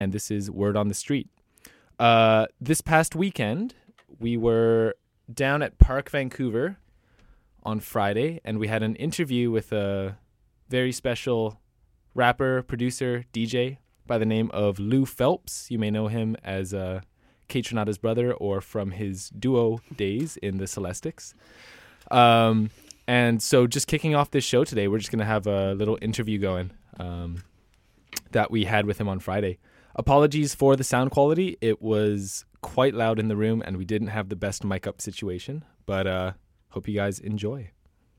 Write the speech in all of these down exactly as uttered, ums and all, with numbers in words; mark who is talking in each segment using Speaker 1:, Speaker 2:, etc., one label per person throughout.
Speaker 1: and this is Word on the Street. Uh, this past weekend, we were down at Park Vancouver on Friday, and we had an interview with a very special rapper, producer, D J by the name of Lou Phelps. You may know him as uh, Kaytranada's brother or from his duo days in the Celestics. Um, and so just kicking off this show today, we're just going to have a little interview going um, that we had with him on Friday. Apologies for the sound quality. It was quite loud in the room, and we didn't have the best mic up situation, but uh, hope you guys enjoy.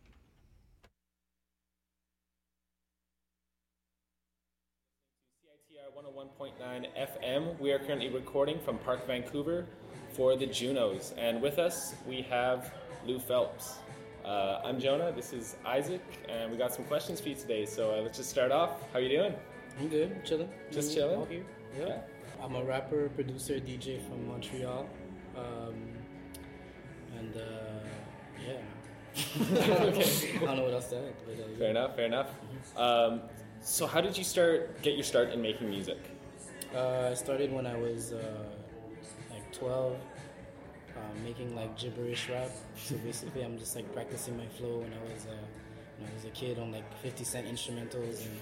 Speaker 1: C I T R one oh one point nine F M. We are currently recording from Park Vancouver for the Junos, and with us we have Lou Phelps. Uh, I'm Jonah, this is Isaac, and we got some questions for you today, so uh, let's just start off. How are you doing?
Speaker 2: I'm good, I'm chilling.
Speaker 1: Just
Speaker 2: I'm
Speaker 1: chilling?
Speaker 2: Out here. Yeah. yeah. I'm a rapper, producer, D J from Montreal. Um, and, uh, yeah. Okay. I don't know what else to add. But, uh, yeah.
Speaker 1: Fair enough, fair enough. Mm-hmm. Um, so how did you start, get your start in making music?
Speaker 2: Uh, I started when I was, uh, like twelve, uh, making, like, gibberish rap. So basically, I'm just, like, practicing my flow when I was, uh, when I was a kid on, like, fifty cent instrumentals and,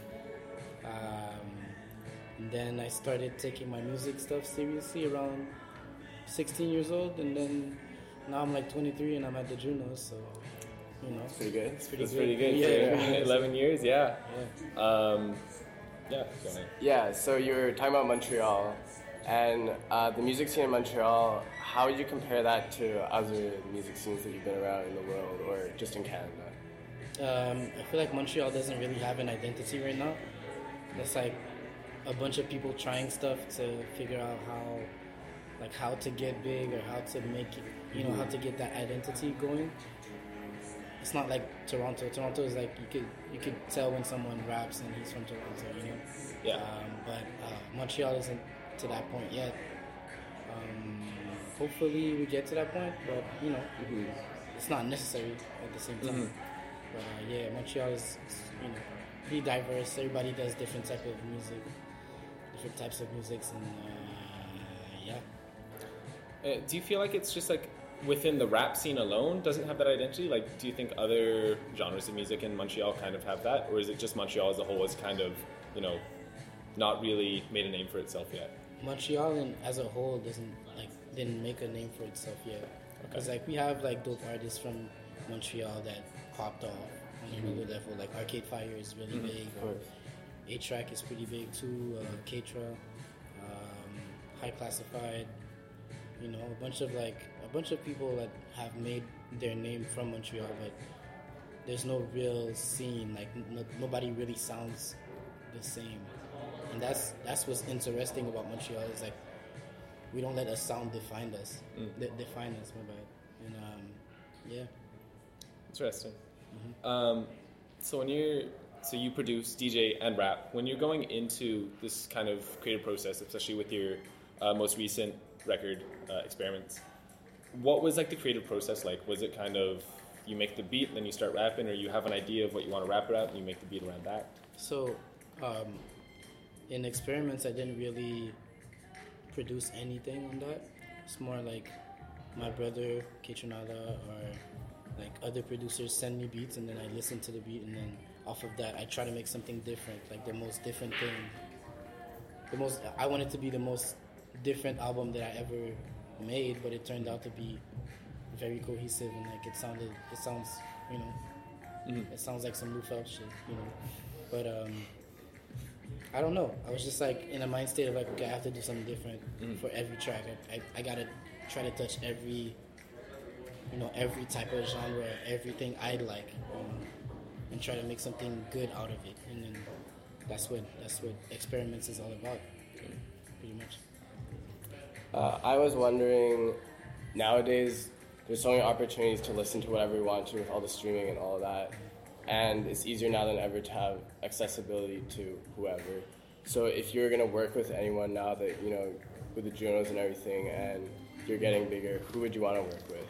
Speaker 2: um... And then I started taking my music stuff seriously around sixteen years old, and then now I'm like twenty-three and I'm at the Junos, so you know.
Speaker 3: It's pretty good.
Speaker 2: It's pretty
Speaker 1: That's
Speaker 2: good.
Speaker 1: pretty good.
Speaker 2: Yeah,
Speaker 1: yeah. eleven years, yeah.
Speaker 2: Yeah.
Speaker 1: Um, yeah, go ahead.
Speaker 3: Yeah, so you were talking about Montreal, and uh, the music scene in Montreal, how would you compare that to other music scenes that you've been around in the world or just in Canada?
Speaker 2: Um, I feel like Montreal doesn't really have an identity right now. It's like a bunch of people trying stuff to figure out how, like how to get big or how to make it, you know, how to get that identity going. It's not like Toronto. Toronto is like you could you could tell when someone raps and he's from Toronto, you know.
Speaker 1: Yeah.
Speaker 2: Um, but uh, Montreal isn't to that point yet. Um, hopefully we get to that point, but you know, mm-hmm. it's not necessary at the same time. Mm-hmm. But uh, yeah, Montreal is, you know, pretty diverse. Everybody does different type of music. Different types of music, and uh, yeah.
Speaker 1: Uh, do you feel like it's just like within the rap scene alone doesn't have that identity? Like, do you think other genres of music in Montreal kind of have that, or is it just Montreal as a whole is kind of, you know, not really made a name for itself yet?
Speaker 2: Montreal in, as a whole doesn't like didn't make a name for itself yet. Because okay. like we have like dope artists from Montreal that popped off on mm-hmm. another level. Like Arcade Fire is really mm-hmm. big. Or, A-Track is pretty big too, uh, Katra, um, High Classified, you know, a bunch of like, a bunch of people that have made their name from Montreal, but there's no real scene, like no, nobody really sounds the same. And that's that's what's interesting about Montreal is like, we don't let a sound define us, mm. De- define us, my bad. And um, yeah.
Speaker 1: Interesting. Mm-hmm. Um, so when you're, So you produce, D J, and rap. When you're going into this kind of creative process, especially with your uh, most recent record, uh, Experiments, what was like the creative process like? Was it kind of you make the beat and then you start rapping, or you have an idea of what you want to rap about and you make the beat around that?
Speaker 2: So um, in Experiments, I didn't really produce anything on that. It's more like my brother, Kaytranada, or like other producers send me beats and then I listen to the beat and then off of that, I try to make something different, like the most different thing. The most I want it to be the most different album that I ever made, but it turned out to be very cohesive and like it sounded, it sounds, you know, mm-hmm. it sounds like some Lou Phelps shit, you know. But um, I don't know. I was just like in a mind state of like, okay, I have to do something different mm-hmm. for every track. I, I I gotta try to touch every, you know, every type of genre, everything I'd like. Um, and try to make something good out of it, and then that's what that's what Experiments is all about, pretty much.
Speaker 3: Uh, I was wondering, nowadays there's so many opportunities to listen to whatever you want to with all the streaming and all of that, and it's easier now than ever to have accessibility to whoever. So if you're gonna work with anyone now that you know, with the Junos and everything, and you're getting bigger, who would you want to work with?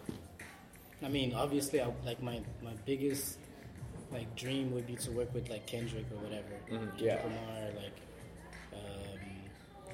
Speaker 2: I mean, obviously, I, like my my biggest like dream would be to work with like Kendrick or whatever.
Speaker 3: Mm-hmm. Yeah.
Speaker 2: Lamar, like um,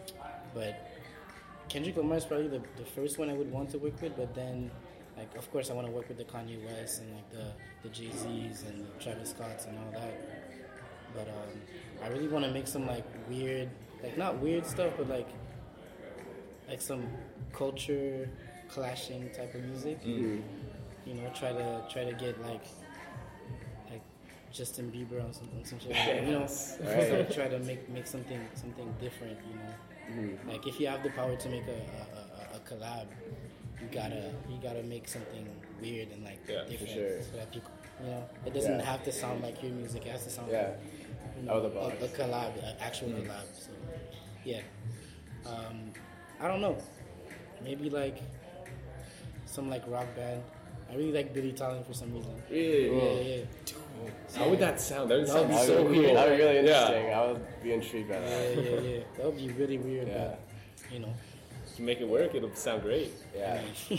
Speaker 2: but Kendrick Lamar is probably the, the first one I would want to work with. But then, like, of course, I want to work with the Kanye West and like the the Jay Z's and the Travis Scotts and all that. But um, I really want to make some like weird, like not weird stuff, but like like some culture clashing type of music.
Speaker 3: Mm-hmm.
Speaker 2: You know, try to try to get like like Justin Bieber on some, on some shit. Like that, you know,
Speaker 3: Right.
Speaker 2: so try to make make something something different. You know,
Speaker 3: Mm-hmm.
Speaker 2: like if you have the power to make a a, a, a collab, you gotta you gotta make something weird and like
Speaker 4: Yeah, for
Speaker 2: different,
Speaker 3: sure.
Speaker 2: so that people, you know, it doesn't
Speaker 3: Yeah.
Speaker 2: have to sound like your music. It has to sound
Speaker 3: Yeah.
Speaker 2: like, you know,
Speaker 3: Out of the
Speaker 2: a,
Speaker 3: box.
Speaker 2: a collab, an actual collab. So yeah, um, I don't know, maybe like some like rock band. I really like Billy Talent for some reason.
Speaker 4: Really?
Speaker 2: Yeah, yeah, yeah.
Speaker 4: How would that sound? That would
Speaker 2: That
Speaker 4: sound
Speaker 2: would be
Speaker 4: so
Speaker 2: so
Speaker 4: cool.
Speaker 2: weird.
Speaker 3: That would be really
Speaker 4: Yeah.
Speaker 3: interesting. I would be intrigued by
Speaker 2: Yeah,
Speaker 3: that.
Speaker 2: yeah, yeah. That would be really weird,
Speaker 3: Yeah.
Speaker 2: but you know,
Speaker 4: If you make it work, it'll sound great.
Speaker 3: Yeah.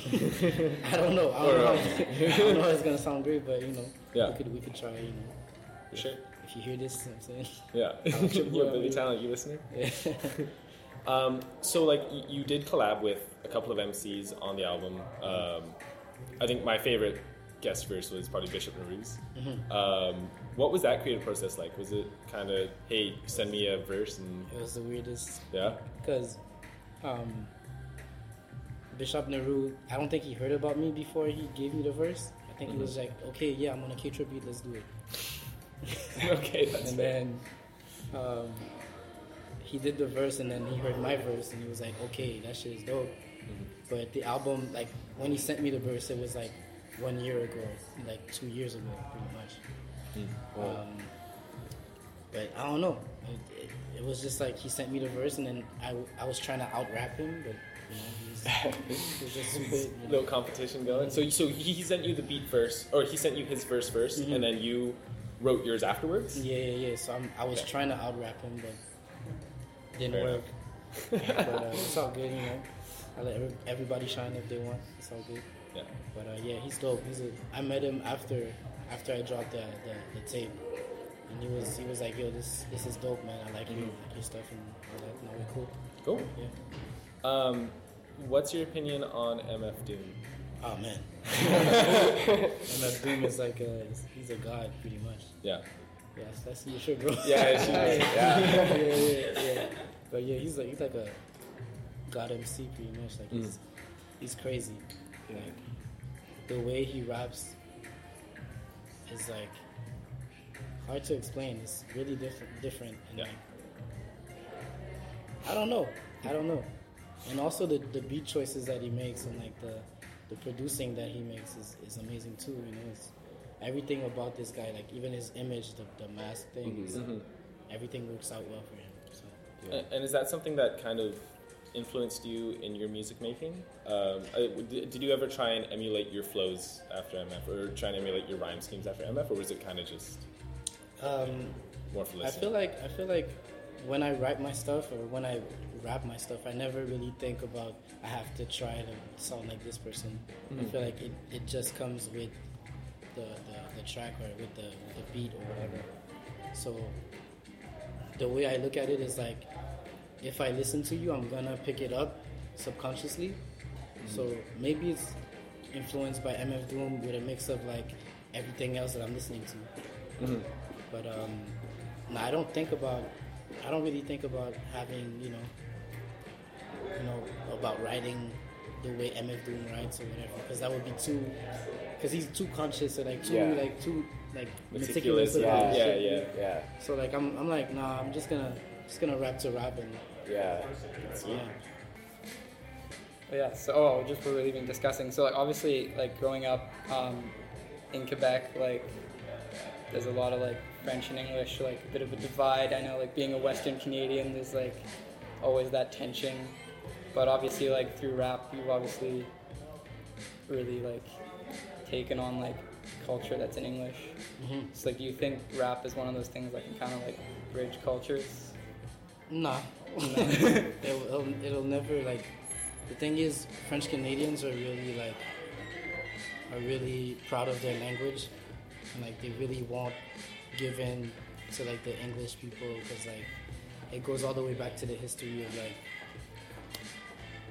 Speaker 2: I don't know. I don't
Speaker 4: Or,
Speaker 2: know.
Speaker 4: uh,
Speaker 2: I don't know if it's gonna sound great, but you know,
Speaker 4: Yeah.
Speaker 2: we could we could try. You know,
Speaker 4: For sure.
Speaker 2: if you hear this, you know what I'm saying.
Speaker 4: Yeah. Yo, Billy Talent, you listening?
Speaker 2: Yeah.
Speaker 4: Um, so, like, y- you did collab with a couple of M Cs on the album. Um, I think my favorite guest verse was probably Bishop Naruse.
Speaker 2: Mm-hmm.
Speaker 4: Um, what was that creative process like? Was it kind of, hey, send me a verse and
Speaker 2: It was the weirdest
Speaker 4: yeah?
Speaker 2: because um, Bishop Nehru, I don't think he heard about me before he gave me the verse. I think he was like, okay, yeah, I'm on a K-Trip beat, let's do it.
Speaker 4: Okay, that's
Speaker 2: And
Speaker 4: fair.
Speaker 2: then um, he did the verse, and then he heard my verse, and he was like, okay, that shit is dope. But the album, like, when he sent me the verse, it was like one year ago, like two years ago, pretty much. Um, but I don't know. It, it, it was just like he sent me the verse, and then I, I was trying to out rap him, but you know, he's, he's just spit, you know.
Speaker 4: Little competition going. So, so he, he sent you the beat first, or he sent you his verse 1st and then you wrote yours afterwards.
Speaker 2: Yeah, yeah, yeah. So I'm, I was
Speaker 4: Okay.
Speaker 2: trying to out rap him, but didn't
Speaker 4: Fair
Speaker 2: work. but uh, it's all good, you know. I let every, everybody shine if they want. It's all good.
Speaker 4: Yeah.
Speaker 2: But uh, yeah, he's dope. He's a, I met him after after I dropped the, the, the tape, and he was he was like, "Yo, this this is dope, man. I like you, like your stuff and all that. And we're cool."
Speaker 4: Cool.
Speaker 2: Yeah.
Speaker 4: Um, what's your opinion on M F Doom?
Speaker 2: Oh man. And that Doom is like a, he's a god, pretty much.
Speaker 4: Yeah.
Speaker 2: Yeah, that's your shit, bro.
Speaker 4: Yeah, she is.
Speaker 3: Yeah.
Speaker 2: yeah, yeah, yeah. But yeah, he's like he's like a god M C pretty much. Like he's he's crazy. Like the way he raps is like hard to explain. It's really different different and
Speaker 4: Yeah.
Speaker 2: like I don't know. I don't know. And also the, the beat choices that he makes and like the the producing that he makes is, is amazing too, you know. It's everything about this guy, like even his image, the, the mask thing, is- everything works out well for him. So
Speaker 4: A- And is that something that kind of influenced you in your music making? Um, I- d- did you ever try and emulate your flows after M F, or try and emulate your rhyme schemes after M F, or was it kind of just
Speaker 2: um
Speaker 4: more for
Speaker 2: I
Speaker 4: listening?
Speaker 2: feel like I feel like when I write my stuff or when I rap my stuff, I never really think about I have to try to sound like this person. I feel like it, it just comes with the, the, the track or with the, the beat or whatever. So the way I look at it is like if I listen to you, I'm gonna pick it up subconsciously. So maybe it's influenced by M F Doom with a mix of like everything else that I'm listening to. But um, no, I don't think about. I don't really think about having, you know, you know, about writing the way M F Doom writes or whatever, because that would be too, because he's too conscious or like too,
Speaker 3: Yeah.
Speaker 2: like too, like
Speaker 4: Meticulous,
Speaker 2: meticulous. about
Speaker 3: yeah,
Speaker 2: his
Speaker 4: yeah,
Speaker 2: shit.
Speaker 4: yeah.
Speaker 3: Yeah.
Speaker 2: So like I'm, I'm like, nah, I'm just gonna, just gonna rap to rap and
Speaker 3: Yeah.
Speaker 2: yeah.
Speaker 5: But yeah, so oh, just what we were even discussing. So like obviously like growing up um, in Quebec, like there's a lot of like French and English, like a bit of a divide. I know like being a Western Canadian, there's like always that tension. But obviously like through rap, you've obviously really like taken on like culture that's in English.
Speaker 2: Mm-hmm.
Speaker 5: So like, do you think rap is one of those things that can kind of like bridge cultures?
Speaker 2: Nah, it'll, it'll, it'll never like. The thing is, French Canadians are really like are really proud of their language, and like they really won't give in to like the English people because like it goes all the way back to the history of like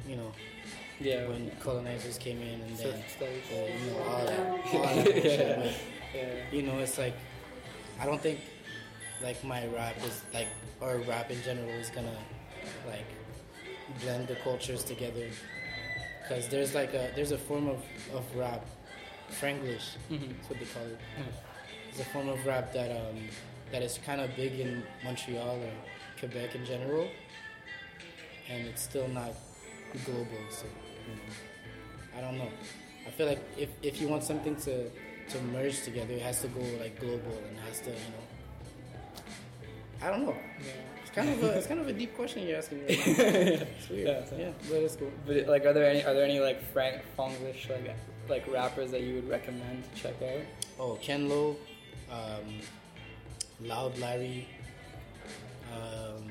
Speaker 2: you know,
Speaker 5: Yeah.
Speaker 2: when colonizers came in and then,
Speaker 5: Social studies.
Speaker 2: uh, you know, all that, all that bullshit.
Speaker 5: Yeah.
Speaker 2: But,
Speaker 5: Yeah.
Speaker 2: you know, it's like, I don't think, like, my rap is, like, or rap in general is gonna, like, blend the cultures together. Because there's, like, a, there's a form of, of rap, Franglish,
Speaker 5: Mhm.
Speaker 2: that's what they call it.
Speaker 5: Mhm.
Speaker 2: It's a form of rap that, um, that is kind of big in Montreal or Quebec in general. And it's still not global, so, you know, I don't know. I feel like if, if you want something to, to merge together, it has to go, like, global and has to, you know, I don't know.
Speaker 5: Yeah.
Speaker 2: It's kind of a, it's kind of a deep question you're asking me right now. It's weird.
Speaker 5: Yeah, so-
Speaker 2: Yeah, but it's cool.
Speaker 5: But like, are there any are there any like Frank Fonglish like like rappers that you would recommend to check out?
Speaker 2: Oh, Ken Lo, um, Loud Larry, um,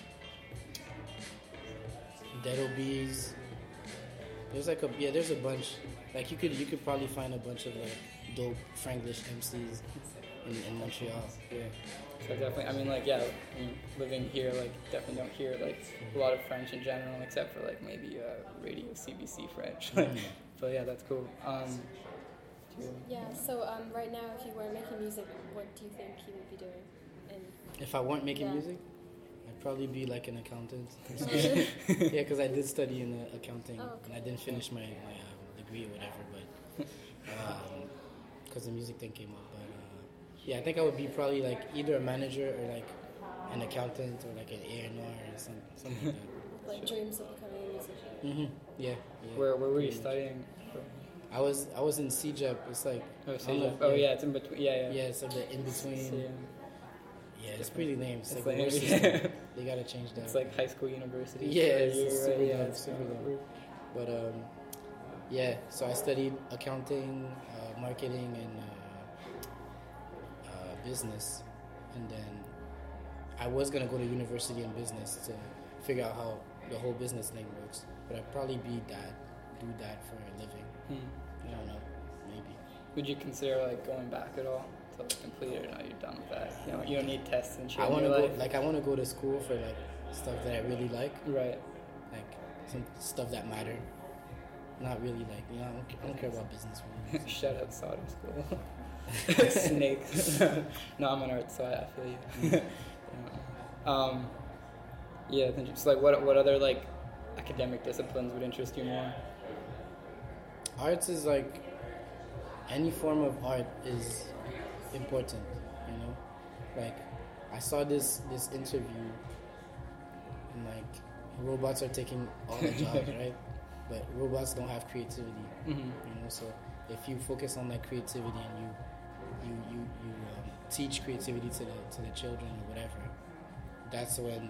Speaker 2: Dead Bees. There's like a yeah, there's a bunch. Like you could you could probably find a bunch of like dope Franglish M Cs in, in Montreal. Yeah.
Speaker 5: So definitely, I mean, like, yeah, I mean, living here, like, definitely don't hear like a lot of French in general, except for like maybe uh, radio C B C French.
Speaker 2: Mm.
Speaker 5: But yeah, that's cool. Um, do you-
Speaker 6: Yeah, so um, right now, if you weren't making music, what do you think you would be doing? And
Speaker 2: If I weren't making
Speaker 6: Yeah.
Speaker 2: music, I'd probably be like an accountant. Yeah, because I did study in uh, accounting,
Speaker 6: Oh, okay.
Speaker 2: and I didn't finish my, my um, degree or whatever, but because the music thing came up. But uh, yeah, I think I would be probably like either a manager or like an accountant or like an A and R or some, something like that.
Speaker 6: like dreams of becoming a musician.
Speaker 2: Mm-hmm. Yeah, yeah.
Speaker 5: Where where were you
Speaker 2: Pretty much.
Speaker 5: studying?
Speaker 2: I was I was in C J E P. It's like
Speaker 5: Oh,
Speaker 2: I
Speaker 5: so
Speaker 2: don't
Speaker 5: you-
Speaker 2: know if-
Speaker 5: oh yeah, it's in between. Yeah, yeah.
Speaker 2: yeah, it's like the in between.
Speaker 5: So, yeah.
Speaker 2: Yeah, it's pretty lame. It's,
Speaker 5: It's
Speaker 2: like,
Speaker 5: like-
Speaker 2: a weird system. They gotta change that.
Speaker 5: It's like high school university.
Speaker 2: Yeah,
Speaker 5: for a
Speaker 2: it's
Speaker 5: year,
Speaker 2: super
Speaker 5: right? Yeah,
Speaker 2: dumb,
Speaker 5: it's
Speaker 2: super
Speaker 5: kinda
Speaker 2: dumb.
Speaker 5: weird.
Speaker 2: But um, yeah, so I studied accounting, uh, marketing, and uh, uh, business, and then I was gonna go to university in business to figure out how the whole business thing works. But I'd probably be that, do that for a living.
Speaker 5: Hmm.
Speaker 2: I don't know, maybe.
Speaker 5: Would you consider like going back at all to like complete it, or no, you're done with that? You know, you don't need tests and shit.
Speaker 2: I
Speaker 5: in
Speaker 2: want to
Speaker 5: your
Speaker 2: go,
Speaker 5: life.
Speaker 2: like, I want to go to school for like stuff that I really like,
Speaker 5: Right.
Speaker 2: like some stuff that matter. Not really like, you know, I don't, I don't care about business. Really.
Speaker 5: Shout out Sauter School. Snakes. No, I'm an art, so I, I feel you. Yeah. Um, yeah. Then just like what what other like academic disciplines would interest you more?
Speaker 2: Arts is like any form of art is important, you know. Like I saw this this interview, and like robots are taking all the jobs, right? But robots don't have creativity,
Speaker 5: Mm-hmm.
Speaker 2: you know. So if you focus on like creativity and you you you you um, teach creativity to the to the children or whatever, that's when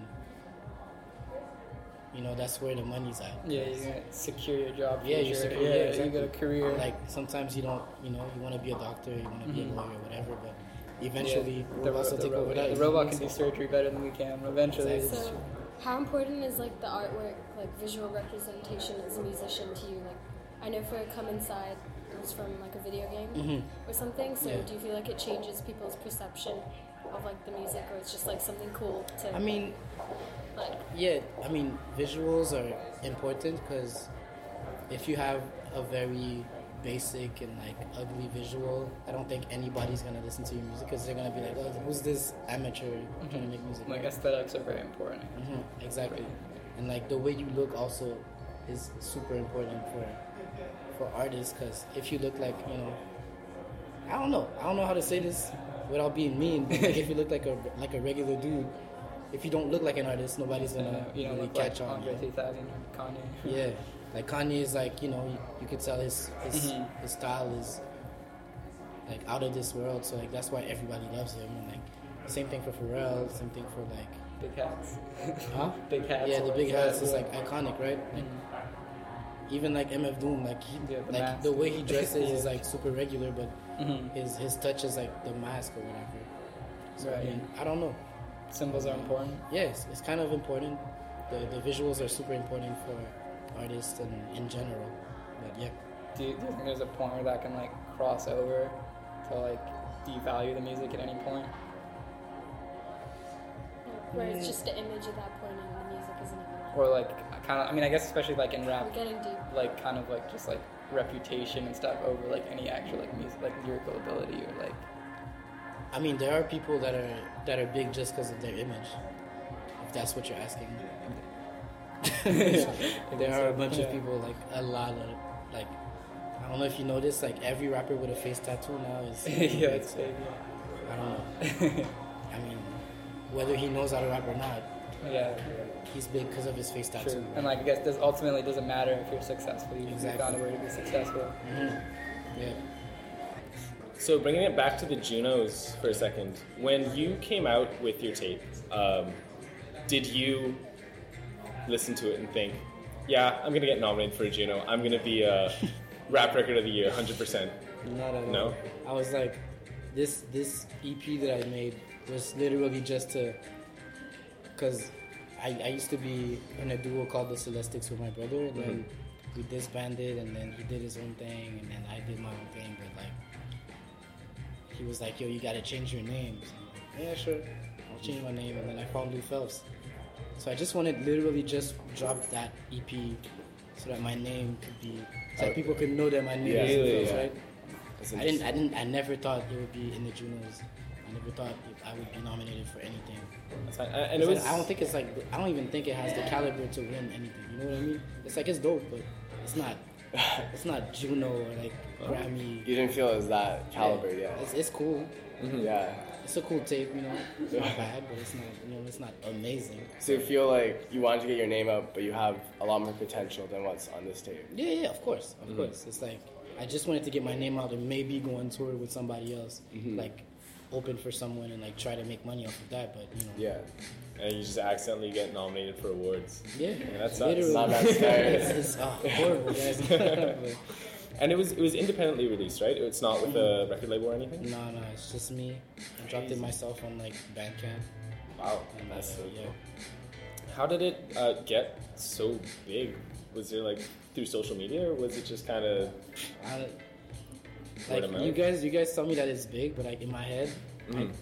Speaker 2: you know that's where the money's at.
Speaker 5: Yeah, you're gonna secure your job.
Speaker 2: Yeah, you
Speaker 5: future.
Speaker 2: secure-
Speaker 5: Yeah,
Speaker 2: yeah,
Speaker 5: you
Speaker 2: exactly.
Speaker 5: got a career.
Speaker 2: Like sometimes you don't, you know, you want to be a doctor, you want to be
Speaker 5: Mhm.
Speaker 2: a lawyer, whatever. But eventually,
Speaker 5: Yeah, the,
Speaker 2: robots will
Speaker 5: the
Speaker 2: take
Speaker 5: ro-
Speaker 2: over
Speaker 5: yeah,
Speaker 2: that.
Speaker 5: the robot can do surgery better than we can. Eventually,
Speaker 2: Exactly.
Speaker 5: it's
Speaker 6: So, how important is like the artwork, like visual representation as a musician to you? Like, I know for Come Inside, it was from like a video game
Speaker 2: Hmm.
Speaker 6: or something. So,
Speaker 2: Yeah.
Speaker 6: do you feel like it changes people's perception of like the music, or it's just like something cool to
Speaker 2: I mean,
Speaker 6: like?
Speaker 2: yeah, I mean, visuals are important because if you have a very basic and like ugly visual, I don't think anybody's gonna listen to your music because they're gonna be like, oh, who's this amateur trying to make music?
Speaker 5: like
Speaker 2: right?
Speaker 5: aesthetics are very important.
Speaker 2: Hmm. Exactly, and like the way you look also is super important for for artists because if you look like, you know, I don't know, I don't know how to say this without being mean, but like if you look like a like a regular dude, if you don't look like an artist, nobody's gonna
Speaker 5: Uh, you know,
Speaker 2: really
Speaker 5: look
Speaker 2: catch
Speaker 5: like
Speaker 2: on.
Speaker 5: Andre
Speaker 2: you know?
Speaker 5: three thousand or Kanye.
Speaker 2: Yeah, like Kanye is like, you know, you, you could tell his his,
Speaker 5: Mhm.
Speaker 2: his style is like out of this world, so like that's why everybody loves him. And like same thing for Pharrell, same thing for like,
Speaker 5: Big hats.
Speaker 2: huh?
Speaker 5: Big hats.
Speaker 2: Yeah, the big
Speaker 5: yeah,
Speaker 2: hats is
Speaker 5: yeah.
Speaker 2: like iconic, right? Like,
Speaker 5: Mhm.
Speaker 2: even like M F Doom, like he,
Speaker 5: Yeah, the
Speaker 2: like
Speaker 5: mask.
Speaker 2: the way he dresses
Speaker 5: Yeah.
Speaker 2: is like super regular, but
Speaker 5: Mhm.
Speaker 2: his his touch is like the mask or whatever. So I
Speaker 5: Right.
Speaker 2: mean, I don't know.
Speaker 5: Symbols are important.
Speaker 2: Yes, it's kind of important. The the visuals are super important for artists and in general. But yeah.
Speaker 5: Do you, do you think there's a point where that can like cross over to like devalue the music at any point?
Speaker 6: Where it's
Speaker 2: Mm.
Speaker 6: just the image at that point and the music isn't even like
Speaker 5: or like kind of, I mean, I guess especially like in rap,
Speaker 6: We're getting deep.
Speaker 5: like kind of like just like reputation and stuff over like any actual like music, like lyrical ability or like.
Speaker 2: I mean, there are people that are that are big just because of their image. If that's what you're asking. There are a bunch
Speaker 5: Yeah.
Speaker 2: of people, like a lot of, like, I don't know if you noticed, like every rapper with a face tattoo now is.
Speaker 5: Yeah, it's big.
Speaker 2: I don't know. I mean, whether he knows how to rap or not,
Speaker 5: Yeah,
Speaker 2: he's big because of his face tattoo.
Speaker 5: true. And like I guess this ultimately doesn't matter if you're successful. You
Speaker 2: Exactly.
Speaker 5: found a way to be successful.
Speaker 2: hmm Yeah.
Speaker 4: So bringing it back to the Junos for a second, when you came out with your tape, um, did you listen to it and think, yeah, I'm going to get nominated for a Juno. I'm going to be a rap record of the year, one hundred percent.
Speaker 2: Not at all.
Speaker 4: No?
Speaker 2: I was like, this this E P that I made was literally just to, because I, I used to be in a duo called the Celestics with my brother, and then we disbanded, and then he did his own thing, and then I did my own thing, but like, he was like, yo, you gotta change your name. So I'm like, yeah, sure, I'll change my name, and then I found Lou Phelps. So I just wanted literally just drop that E P so that my name could be, so that people could know that my name
Speaker 3: Yeah,
Speaker 2: is Lou
Speaker 3: yeah,
Speaker 2: Phelps,
Speaker 3: yeah.
Speaker 2: right?
Speaker 3: That's
Speaker 2: I didn't,
Speaker 3: interesting.
Speaker 2: I didn't, I never thought it would be in the Junos. I never thought I would be nominated for anything.
Speaker 4: That's fine. Uh, And it was,
Speaker 2: I don't think it's like, I don't even think it has the caliber to win anything. You know what I mean? It's like, it's dope, but it's not, it's not Juno or like Grammy.
Speaker 3: You didn't feel it was that caliber, yeah.
Speaker 2: It's, it's cool.
Speaker 3: Yeah.
Speaker 2: It's a cool tape, you know. It's not bad, but it's not, you know, it's not amazing.
Speaker 3: So you feel like you wanted to get your name out, but you have a lot more potential than what's on this tape.
Speaker 2: Yeah, yeah, of course, of course. It's like I just wanted to get my name out and maybe go on tour with somebody else, like open for someone and like try to make money off of that. But you know,
Speaker 3: Yeah.
Speaker 4: and you just accidentally get nominated for awards.
Speaker 2: yeah,
Speaker 4: Yeah, that sucks.
Speaker 2: literally,
Speaker 3: Not that scary.
Speaker 2: it's, it's uh, horrible, guys. But
Speaker 4: And it was it was independently released, right? It's not with a record label or anything?
Speaker 2: no, no, it's just me. I dropped it myself on like Bandcamp.
Speaker 4: Wow.
Speaker 2: And,
Speaker 3: That's
Speaker 2: uh,
Speaker 3: so
Speaker 2: yeah.
Speaker 3: cool.
Speaker 4: How did it uh, get so big? Was it like through social media, or was it just kind of
Speaker 2: I,
Speaker 4: Word
Speaker 2: like
Speaker 4: of mouth?
Speaker 2: you guys, you guys tell me that it's big, but like in my head,
Speaker 4: Mhm.
Speaker 2: like,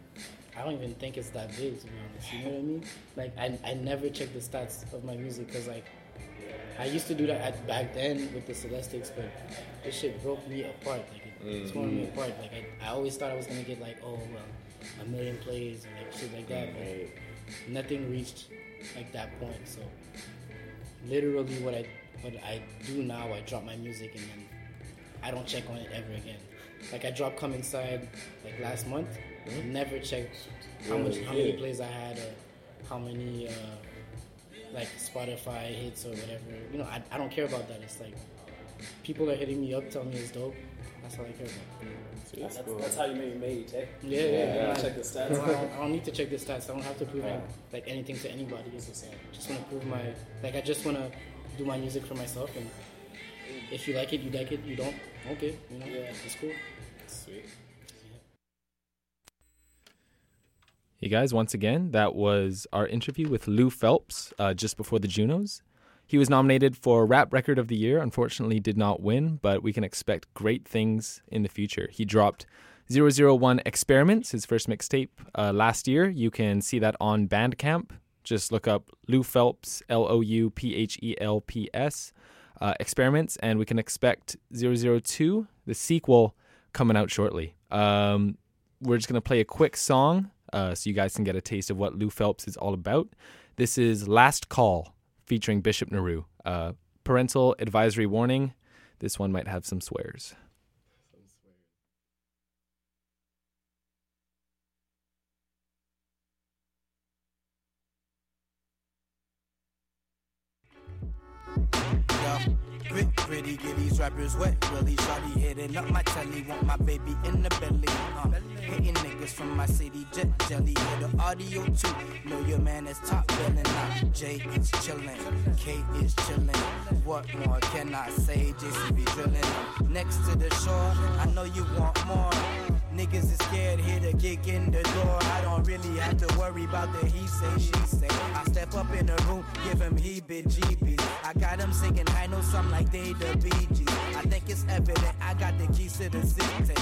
Speaker 2: I don't even think it's that big, to be honest. You know what I mean? Like I, I never check the stats of my music because like I used to do that at, back then with the Celestics, but this shit broke me apart. Like it, it tore me apart. Like I, I always thought I was gonna get like oh well, a million plays or like shit like that, but
Speaker 3: Right.
Speaker 2: nothing reached like that point. So literally, what I what I do now, I drop my music and then I don't check on it ever again. Like I dropped "Come Inside" like last month. I never checked how much how many
Speaker 4: Really?
Speaker 2: plays I had or how many uh, like Spotify hits or whatever. You know, I I don't care about that. It's like people are hitting me up, telling me it's dope. That's all I care about.
Speaker 3: That's
Speaker 7: That's,
Speaker 3: cool.
Speaker 7: that's how you know you made it, eh?
Speaker 2: Yeah, yeah.
Speaker 3: Yeah,
Speaker 2: yeah.
Speaker 7: Check the stats.
Speaker 2: I don't, I don't need to check the stats. I don't have to prove like, like anything to anybody. I just want to prove my like. I just want to do my music for myself, and if you like it, you like it. You don't, okay, you know,
Speaker 7: Yeah.
Speaker 2: it's cool.
Speaker 4: sweet?
Speaker 1: Hey guys, once again, that was our interview with Lou Phelps uh, just before the Junos. He was nominated for Rap Record of the Year, unfortunately did not win, but we can expect great things in the future. He dropped zero zero one Experiments, his first mixtape, uh, last year. You can see that on Bandcamp. Just look up Lou Phelps, L O U P H E L P S, uh, Experiments, and we can expect zero zero two, the sequel, coming out shortly. Um, we're just going to play a quick song uh, so you guys can get a taste of what Lou Phelps is all about. This is Last Call, featuring Bishop Naru. Uh, parental advisory warning. This one might have some swears.
Speaker 8: Yo, pretty, pretty, get these rappers wet. Really shawty hitting up my telly. Want my baby in the belly. Uh, hitting niggas from my city, jet jelly. Hear the audio too. Know your man is top billing. Now J is chillin', K is chillin'. What more can I say? J C B drillin'. Next to the shore, I know you want more. Niggas is scared, hear the kick in the door. I don't really have to worry about the he say, she say. I step up in the room, give him heebie-jeebies. I got him singing high notes, something like they the Bee Gees. I think it's evident I got the keys to the city.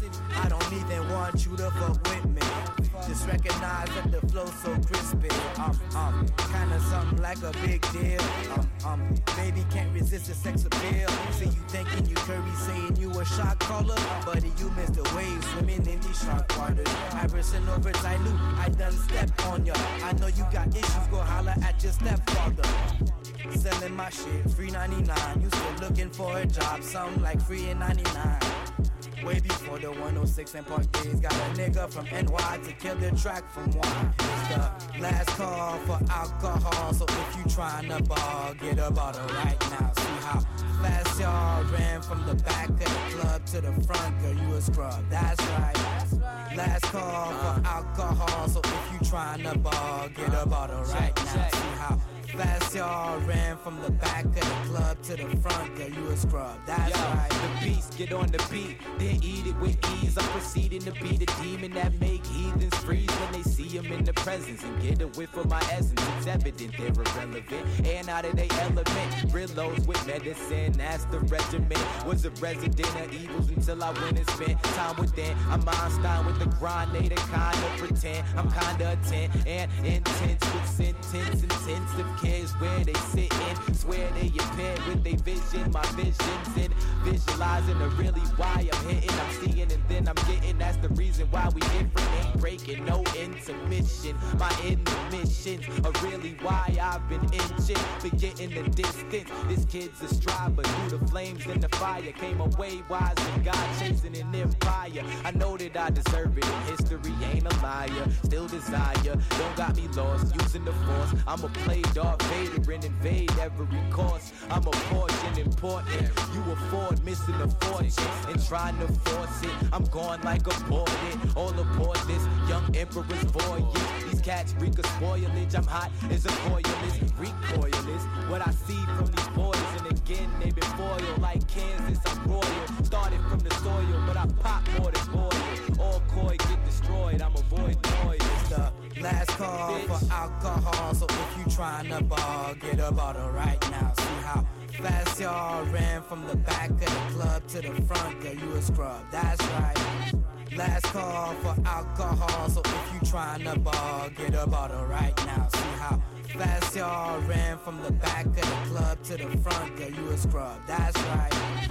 Speaker 8: I don't even want you to fuck with me. Just recognize that the flow so crispy. Um, um, kinda something like a big deal. Um, um, baby can't resist the sex appeal. See you thinking you Curry, saying you a shot caller, buddy you missed the waves swimming in these shark waters. Iverson over Tyloo, I done stepped on ya. I know you got issues, go holler at your stepfather. Selling my shit, free ninety-nine. You still looking for a job, something like free in ninety-nine. Way before the one oh six and Park days. Got a nigga from N Y to kill the track from one. It's the last call for alcohol. So if you tryna ball, get a bottle right now. See how fast y'all ran from the back of the club to the front. Girl, you a scrub, that's right. Last call for alcohol. So if you tryna ball, get a bottle right now. See how fast y'all ran from the back of the club to the front. Girl, you a scrub, that's
Speaker 7: Yo,
Speaker 8: right.
Speaker 7: The beast, get on the beat, then eat it with ease. I'm proceeding to be the demon that make heathens freeze when they see him in the presence and get a whiff of my essence. It's evident they're irrelevant and out of their element. Real lows with medicine, that's the regimen. Was a resident of evils until I went and spent time within. I'm Einstein with the grind, they the kind of pretend. I'm kinda attent and intense with sentence, intensive kids where they sit in. Swear they impaired with their vision, my visions and visualizing the really why I'm hitting. I'm seeing and then I'm getting. That's the reason why we different. Ain't breaking no intermission. My intermissions are really why I've been inching. Forgetting the distance. This kid's a striver. Through the flames and the fire. Came away wise and God chasing an empire. I know that I deserve it. And history ain't a liar. Still desire. Don't got me lost. Using the force. I'm a play Darth Vader and invade every course. I'm a portion important. You afford missing a fortune and trying to force it. I'm going like a portent. All aboard this young emperor's voyage. These cats reek of spoilage. I'm hot as a coilist. Recoilist. What I see from these boys. And again, they been foiled like Kansas. I'm royal. Started from the soil, but I pop more than boil. All koi get destroyed. I'm avoid noise.
Speaker 8: It's the last call Bitch. for alcohol. So if you tryna ball, get a bottle right now. See how fast y'all ran from the back of the club to the front. Girl, you a scrub, that's right. Last call for alcohol. So if you tryna ball, get a bottle right now. See how fast y'all ran from the back of the club to the front. Girl, you a scrub, that's right.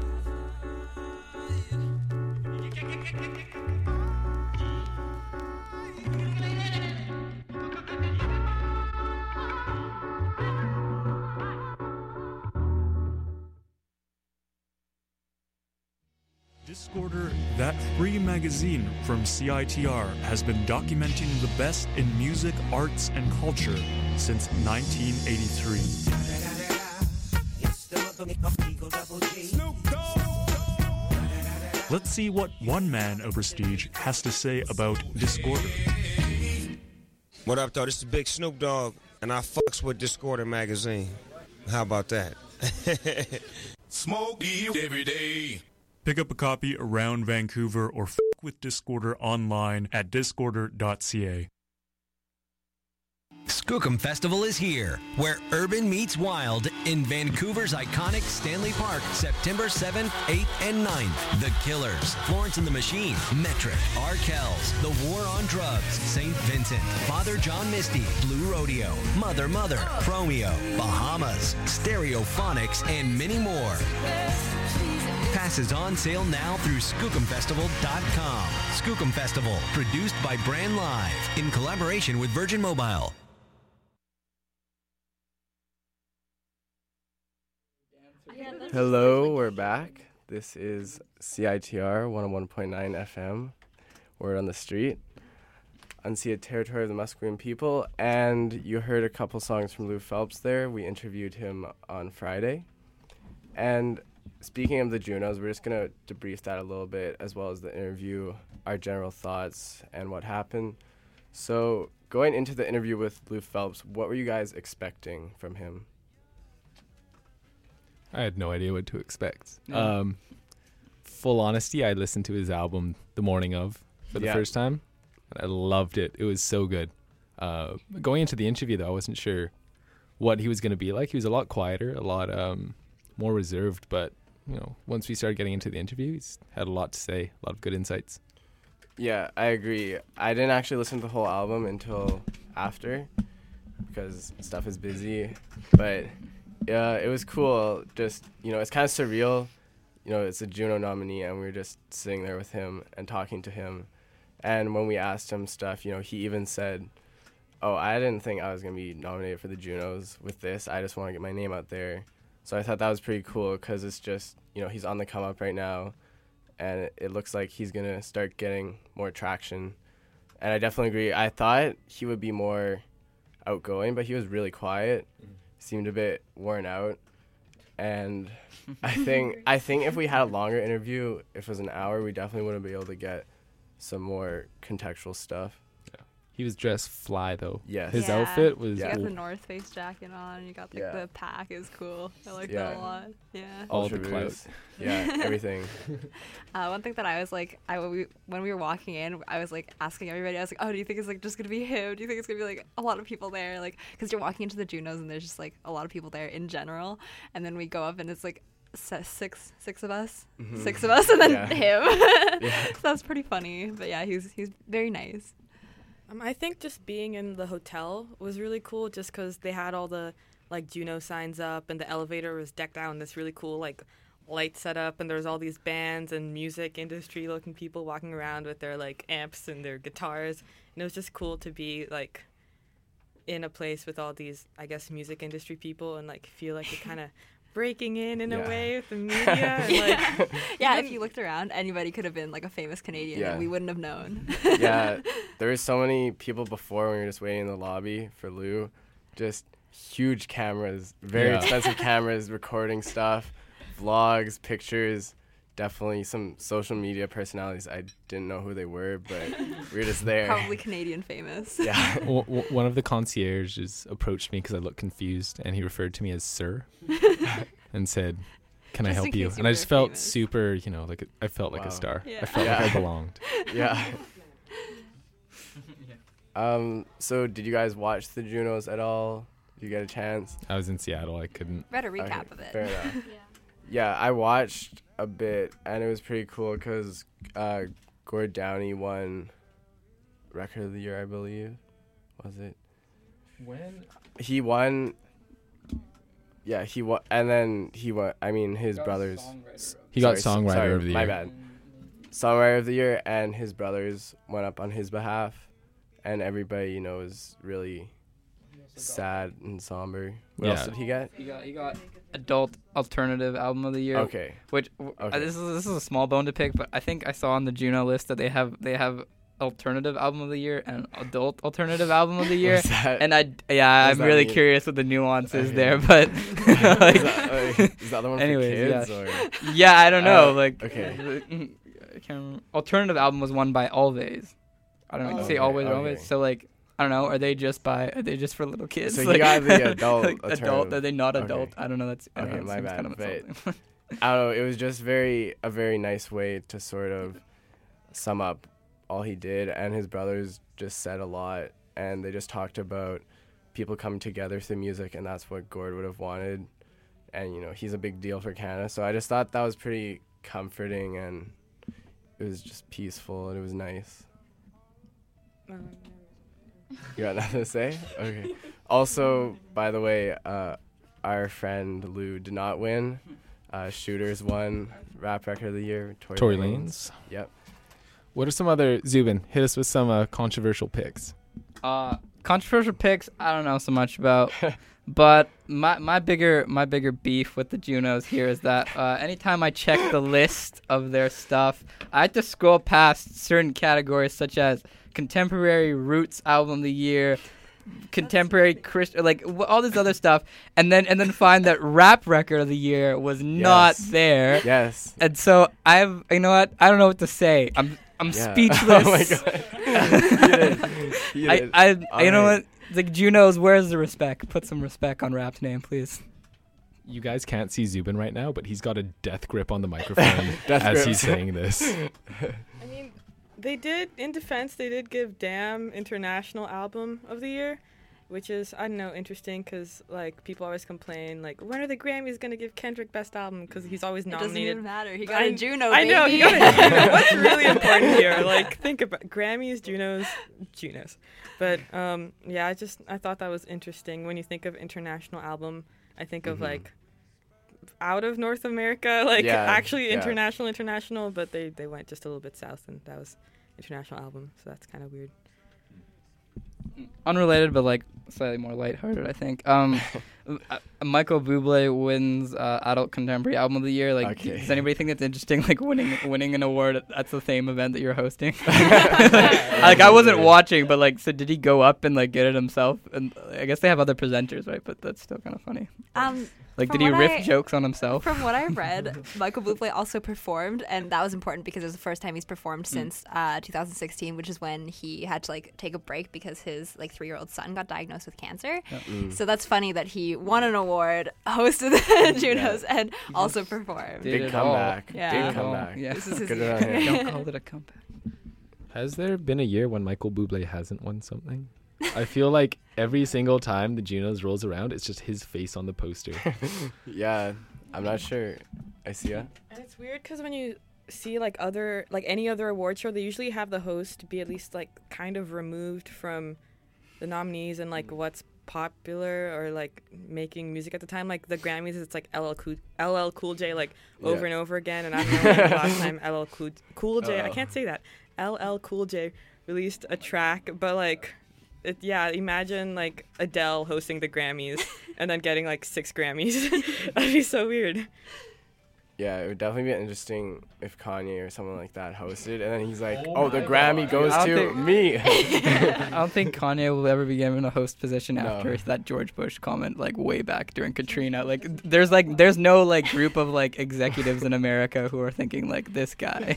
Speaker 9: Discorder, that free magazine from C I T R, has been documenting the best in music, arts, and culture since nineteen eighty-three. Let's see what one man of prestige has to say about Discorder.
Speaker 10: What up, though? This is Big Snoop Dogg, and I fucks with Discorder magazine. How about that?
Speaker 11: Smoke you every day.
Speaker 9: Pick up a copy around Vancouver or f*** with Discorder online at discorder dot c a.
Speaker 12: Skookum Festival is here, where urban meets wild in Vancouver's iconic Stanley Park, September seventh, eighth, and ninth. The Killers, Florence and the Machine, Metric, Arkells, The War on Drugs, Saint Vincent, Father John Misty, Blue Rodeo, Mother Mother, Chromeo, Bahamas, Stereophonics, and many more. Passes on sale now through skookum festival dot com. Skookum Festival, produced by Brand Live, in collaboration with Virgin Mobile.
Speaker 3: Hello, we're back. This is C I T R one oh one point nine F M. Word on the street. Unceded territory of the Musqueam people. And you heard a couple songs from Lou Phelps there. We interviewed him on Friday. And speaking of the Junos, we're just going to debrief that a little bit, as well as the interview, our general thoughts, and what happened. So, going into the interview with Lou Phelps, what were you guys expecting from him?
Speaker 1: I had no idea what to expect.
Speaker 5: Yeah.
Speaker 1: Um, full honesty, I listened to his album the morning of for the
Speaker 3: Yeah.
Speaker 1: first time, and I loved it. It was so good. Uh, going into the interview, though, I wasn't sure what he was going to be like. He was a lot quieter, a lot um, more reserved, but you know, once we started getting into the interview, he's had a lot to say, a lot of good insights.
Speaker 3: Yeah, I agree. I didn't actually listen to the whole album until after because stuff is busy, but yeah, it was cool. Just, you know, it's kind of surreal. You know, it's a Juno nominee, and we were just sitting there with him and talking to him. And when we asked him stuff, you know, he even said, oh, I didn't think I was going to be nominated for the Junos with this. I just want to get my name out there. So I thought that was pretty cool because it's just, you know, he's on the come up right now, and it, it looks like he's going to start getting more traction. And I definitely agree. I thought he would be more outgoing, but he was really quiet. Mm-hmm. Seemed a bit worn out. And I think I think if we had a longer interview, if it was an hour, we definitely wouldn't be able to get some more contextual stuff.
Speaker 1: He was dressed fly, though.
Speaker 3: Yes.
Speaker 1: His
Speaker 13: Yeah.
Speaker 1: outfit was...
Speaker 13: You got
Speaker 1: cool.
Speaker 13: the North Face jacket on. You got like,
Speaker 3: Yeah.
Speaker 13: the pack is cool. I like
Speaker 3: Yeah.
Speaker 13: that a lot. Yeah.
Speaker 1: All
Speaker 3: Ultra
Speaker 1: the clout.
Speaker 3: Boost. Yeah, everything.
Speaker 13: Uh, one thing that I was like, I we, when we were walking in, I was like asking everybody. I was like, "Oh, do you think it's like just gonna be him? Do you think it's gonna be like a lot of people there? Like, because you're walking into the Junos and there's just like a lot of people there in general, and then we go up and it's like s- six, six of us,
Speaker 3: Mhm.
Speaker 13: six of us, and then
Speaker 3: Yeah.
Speaker 13: him.
Speaker 3: Yeah.
Speaker 13: So that's pretty funny. But yeah, he's he's very nice.
Speaker 14: Um, I think just being in the hotel was really cool just because they had all the, like, Juno signs up and the elevator was decked out in this really cool, like, light setup, and there was all these bands and music industry-looking people walking around with their, like, amps and their guitars. And it was just cool to be, like, in a place with all these, I guess, music industry people and, like, feel like you're kind of breaking in in
Speaker 3: Yeah.
Speaker 14: a way with the media. And, like,
Speaker 13: Yeah, if you looked around, anybody could have been like a famous Canadian,
Speaker 3: Yeah.
Speaker 13: and we wouldn't have known.
Speaker 3: Yeah, there were so many people before when we were just waiting in the lobby for Lou. Just huge cameras, very
Speaker 1: Yeah.
Speaker 3: expensive cameras, recording stuff, vlogs, pictures. Definitely some social media personalities. I didn't know who they were, but we were just there.
Speaker 13: Probably Canadian famous.
Speaker 3: Yeah.
Speaker 1: W- w- one of the concierges approached me because I looked confused, and he referred to me as sir and said, can I
Speaker 13: Just in
Speaker 1: help you?
Speaker 13: case you
Speaker 1: And I
Speaker 13: were
Speaker 1: just felt
Speaker 13: famous.
Speaker 1: super, you know, like a, I felt like
Speaker 3: Wow.
Speaker 1: a star.
Speaker 13: Yeah.
Speaker 1: I felt
Speaker 3: Yeah.
Speaker 1: like I belonged.
Speaker 3: Yeah. Um. So, did you guys watch the Junos at all? Did you get a chance?
Speaker 1: I was in Seattle. I couldn't.
Speaker 13: Read a recap
Speaker 3: Okay,
Speaker 13: of it.
Speaker 3: Fair enough. Yeah, I watched a bit, and it was pretty cool because uh, Gord Downey won Record of the Year, I believe. Was it?
Speaker 1: When?
Speaker 3: He won. Yeah, he won, and then he won. I mean, his brothers.
Speaker 1: He got
Speaker 3: Sorry,
Speaker 1: Songwriter
Speaker 3: sorry,
Speaker 1: of the
Speaker 3: My
Speaker 1: Year.
Speaker 3: bad. Songwriter of the Year, and his brothers went up on his behalf, and everybody, you know, was really sad and somber. What else
Speaker 1: Yeah.
Speaker 3: did he get?
Speaker 5: He got he got adult alternative album of the year.
Speaker 3: Okay.
Speaker 5: Which w- uh,
Speaker 3: Okay.
Speaker 5: this is this is a small bone to pick, but I think I saw on the Juno list that they have they have alternative album of the year and adult alternative album of the year.
Speaker 3: What's that?
Speaker 5: And I yeah,
Speaker 3: What does
Speaker 5: I'm
Speaker 3: that
Speaker 5: really
Speaker 3: mean?
Speaker 5: curious with the nuances
Speaker 3: Okay.
Speaker 5: there, but
Speaker 3: Is
Speaker 5: like,
Speaker 3: that, like, is the other one for
Speaker 5: anyways,
Speaker 3: kids,
Speaker 5: yeah.
Speaker 3: or?
Speaker 5: Yeah, I don't know.
Speaker 3: Uh,
Speaker 5: like
Speaker 3: okay.
Speaker 5: I can't remember. Alternative album was won by Always. I don't know. You can say
Speaker 3: Okay,
Speaker 5: Always or
Speaker 3: okay.
Speaker 5: Always. So like I don't know. Are they just by? Are they just for little kids?
Speaker 3: So he
Speaker 5: like,
Speaker 3: got the adult
Speaker 5: like adult.
Speaker 3: alternative.
Speaker 5: Are they not
Speaker 3: Okay.
Speaker 5: adult? I don't know. That's I don't
Speaker 3: Okay,
Speaker 5: know, it
Speaker 3: my
Speaker 5: seems
Speaker 3: bad.
Speaker 5: kind of
Speaker 3: But
Speaker 5: insulting.
Speaker 3: I don't know. It was just very a very nice way to sort of sum up all he did, and his brothers just said a lot, and they just talked about people coming together through music, and that's what Gord would have wanted. And you know, he's a big deal for Canada, so I just thought that was pretty comforting, and it was just peaceful, and it was nice.
Speaker 14: um,
Speaker 3: You got nothing to say? Okay. Also, by the way, uh, our friend Lou did not win. Uh, Shooters won Rap Record of the Year. Tory,
Speaker 1: Tory
Speaker 3: Lanez.
Speaker 1: Lanez.
Speaker 3: Yep.
Speaker 1: What are some other Zubin? Hit us with some uh, controversial picks.
Speaker 5: Uh, controversial picks, I don't know so much about, but my my bigger my bigger beef with the Junos here is that uh, anytime I check the list of their stuff, I have to scroll past certain categories such as contemporary roots album of the year, contemporary Christ, like w- all this other stuff, and then and then find that rap record of the year was not
Speaker 3: Yes.
Speaker 5: there.
Speaker 3: Yes.
Speaker 5: And so I've, you know what? I don't know what to say. I'm I'm
Speaker 3: Yeah.
Speaker 5: speechless.
Speaker 3: Oh my God. You did. You
Speaker 5: I,
Speaker 3: did.
Speaker 5: I, you know
Speaker 3: Alright.
Speaker 5: what? Like Junos, where's the respect? Put some respect on Rap's name, please.
Speaker 1: You guys can't see Zubin right now, but he's got a death grip on the microphone
Speaker 3: Death
Speaker 1: as
Speaker 3: grip.
Speaker 1: he's saying this.
Speaker 14: I mean, they did, in defense, they did give Damn International Album of the Year, which is, I don't know, interesting because, like, people always complain, like, when are the Grammys going to give Kendrick Best Album? Because he's always
Speaker 13: It
Speaker 14: nominated.
Speaker 13: doesn't even matter. He got
Speaker 14: I,
Speaker 13: a Juno,
Speaker 14: I know, he
Speaker 13: baby.
Speaker 14: got a Juno. What's really important here? Like, think about Grammys, Junos, Junos. But, um, yeah, I just, I thought that was interesting. When you think of International Album, I think of,
Speaker 3: Mhm.
Speaker 14: like, out of North America, like,
Speaker 3: Yeah,
Speaker 14: actually
Speaker 3: yeah.
Speaker 14: international, international, but they, they went just a little bit south, and that was International Album, so that's kind of weird.
Speaker 5: Unrelated, but like slightly more lighthearted, I think. Um, uh, Michael Bublé wins uh, Adult Contemporary Album of the Year. Like,
Speaker 3: Okay.
Speaker 5: does anybody think it's interesting, like winning winning an award at, at the same event that you're hosting? Like, I wasn't watching, but like, so did he go up and like get it himself? And I guess they have other presenters, right? But that's still kind of funny.
Speaker 13: Um,
Speaker 5: Like,
Speaker 13: from
Speaker 5: did he
Speaker 13: what
Speaker 5: riff
Speaker 13: I-
Speaker 5: jokes on himself?
Speaker 13: From what I read, Michael Bublé also performed, and that was important because it was the first time he's performed since uh, two thousand sixteen, which is when he had to like take a break because his like three-year-old son got diagnosed with cancer.
Speaker 3: Mm.
Speaker 13: So that's funny that he won an award, hosted the Junos, and also performed.
Speaker 5: Did
Speaker 3: Big
Speaker 5: it
Speaker 3: comeback.
Speaker 13: all. Yeah.
Speaker 3: Big
Speaker 5: Did it all.
Speaker 3: comeback.
Speaker 5: Yeah.
Speaker 13: This is his
Speaker 3: Good
Speaker 13: year.
Speaker 3: on him.
Speaker 5: Don't call it a comeback.
Speaker 1: Has there been a year when Michael Bublé hasn't won something? I feel like every single time the Junos rolls around, it's just his face on the poster.
Speaker 3: Yeah, I'm not sure. I see ya.
Speaker 14: And it's weird because when you see like other like any other award show, they usually have the host be at least like kind of removed from the nominees and like what's popular or like making music at the time. Like the Grammys, it's like L L Cool, L L Cool J like over
Speaker 3: Yeah.
Speaker 14: and over again. And I don't know when the last time L L Cool, cool J, I
Speaker 3: Uh-oh.
Speaker 14: can't say that, L L Cool J released a track, but like. It, yeah, imagine like Adele hosting the Grammys and then getting like six Grammys. That'd be so weird.
Speaker 3: Yeah, it would definitely be interesting if Kanye or someone like that hosted, and then he's like, "Oh, the Grammy goes
Speaker 5: I
Speaker 3: to
Speaker 5: don't think-
Speaker 3: me."
Speaker 5: I don't think Kanye will ever be given a host position
Speaker 3: No.
Speaker 5: after that George Bush comment, like way back during Katrina. Like, there's like, there's no like group of like executives in America who are thinking like this guy.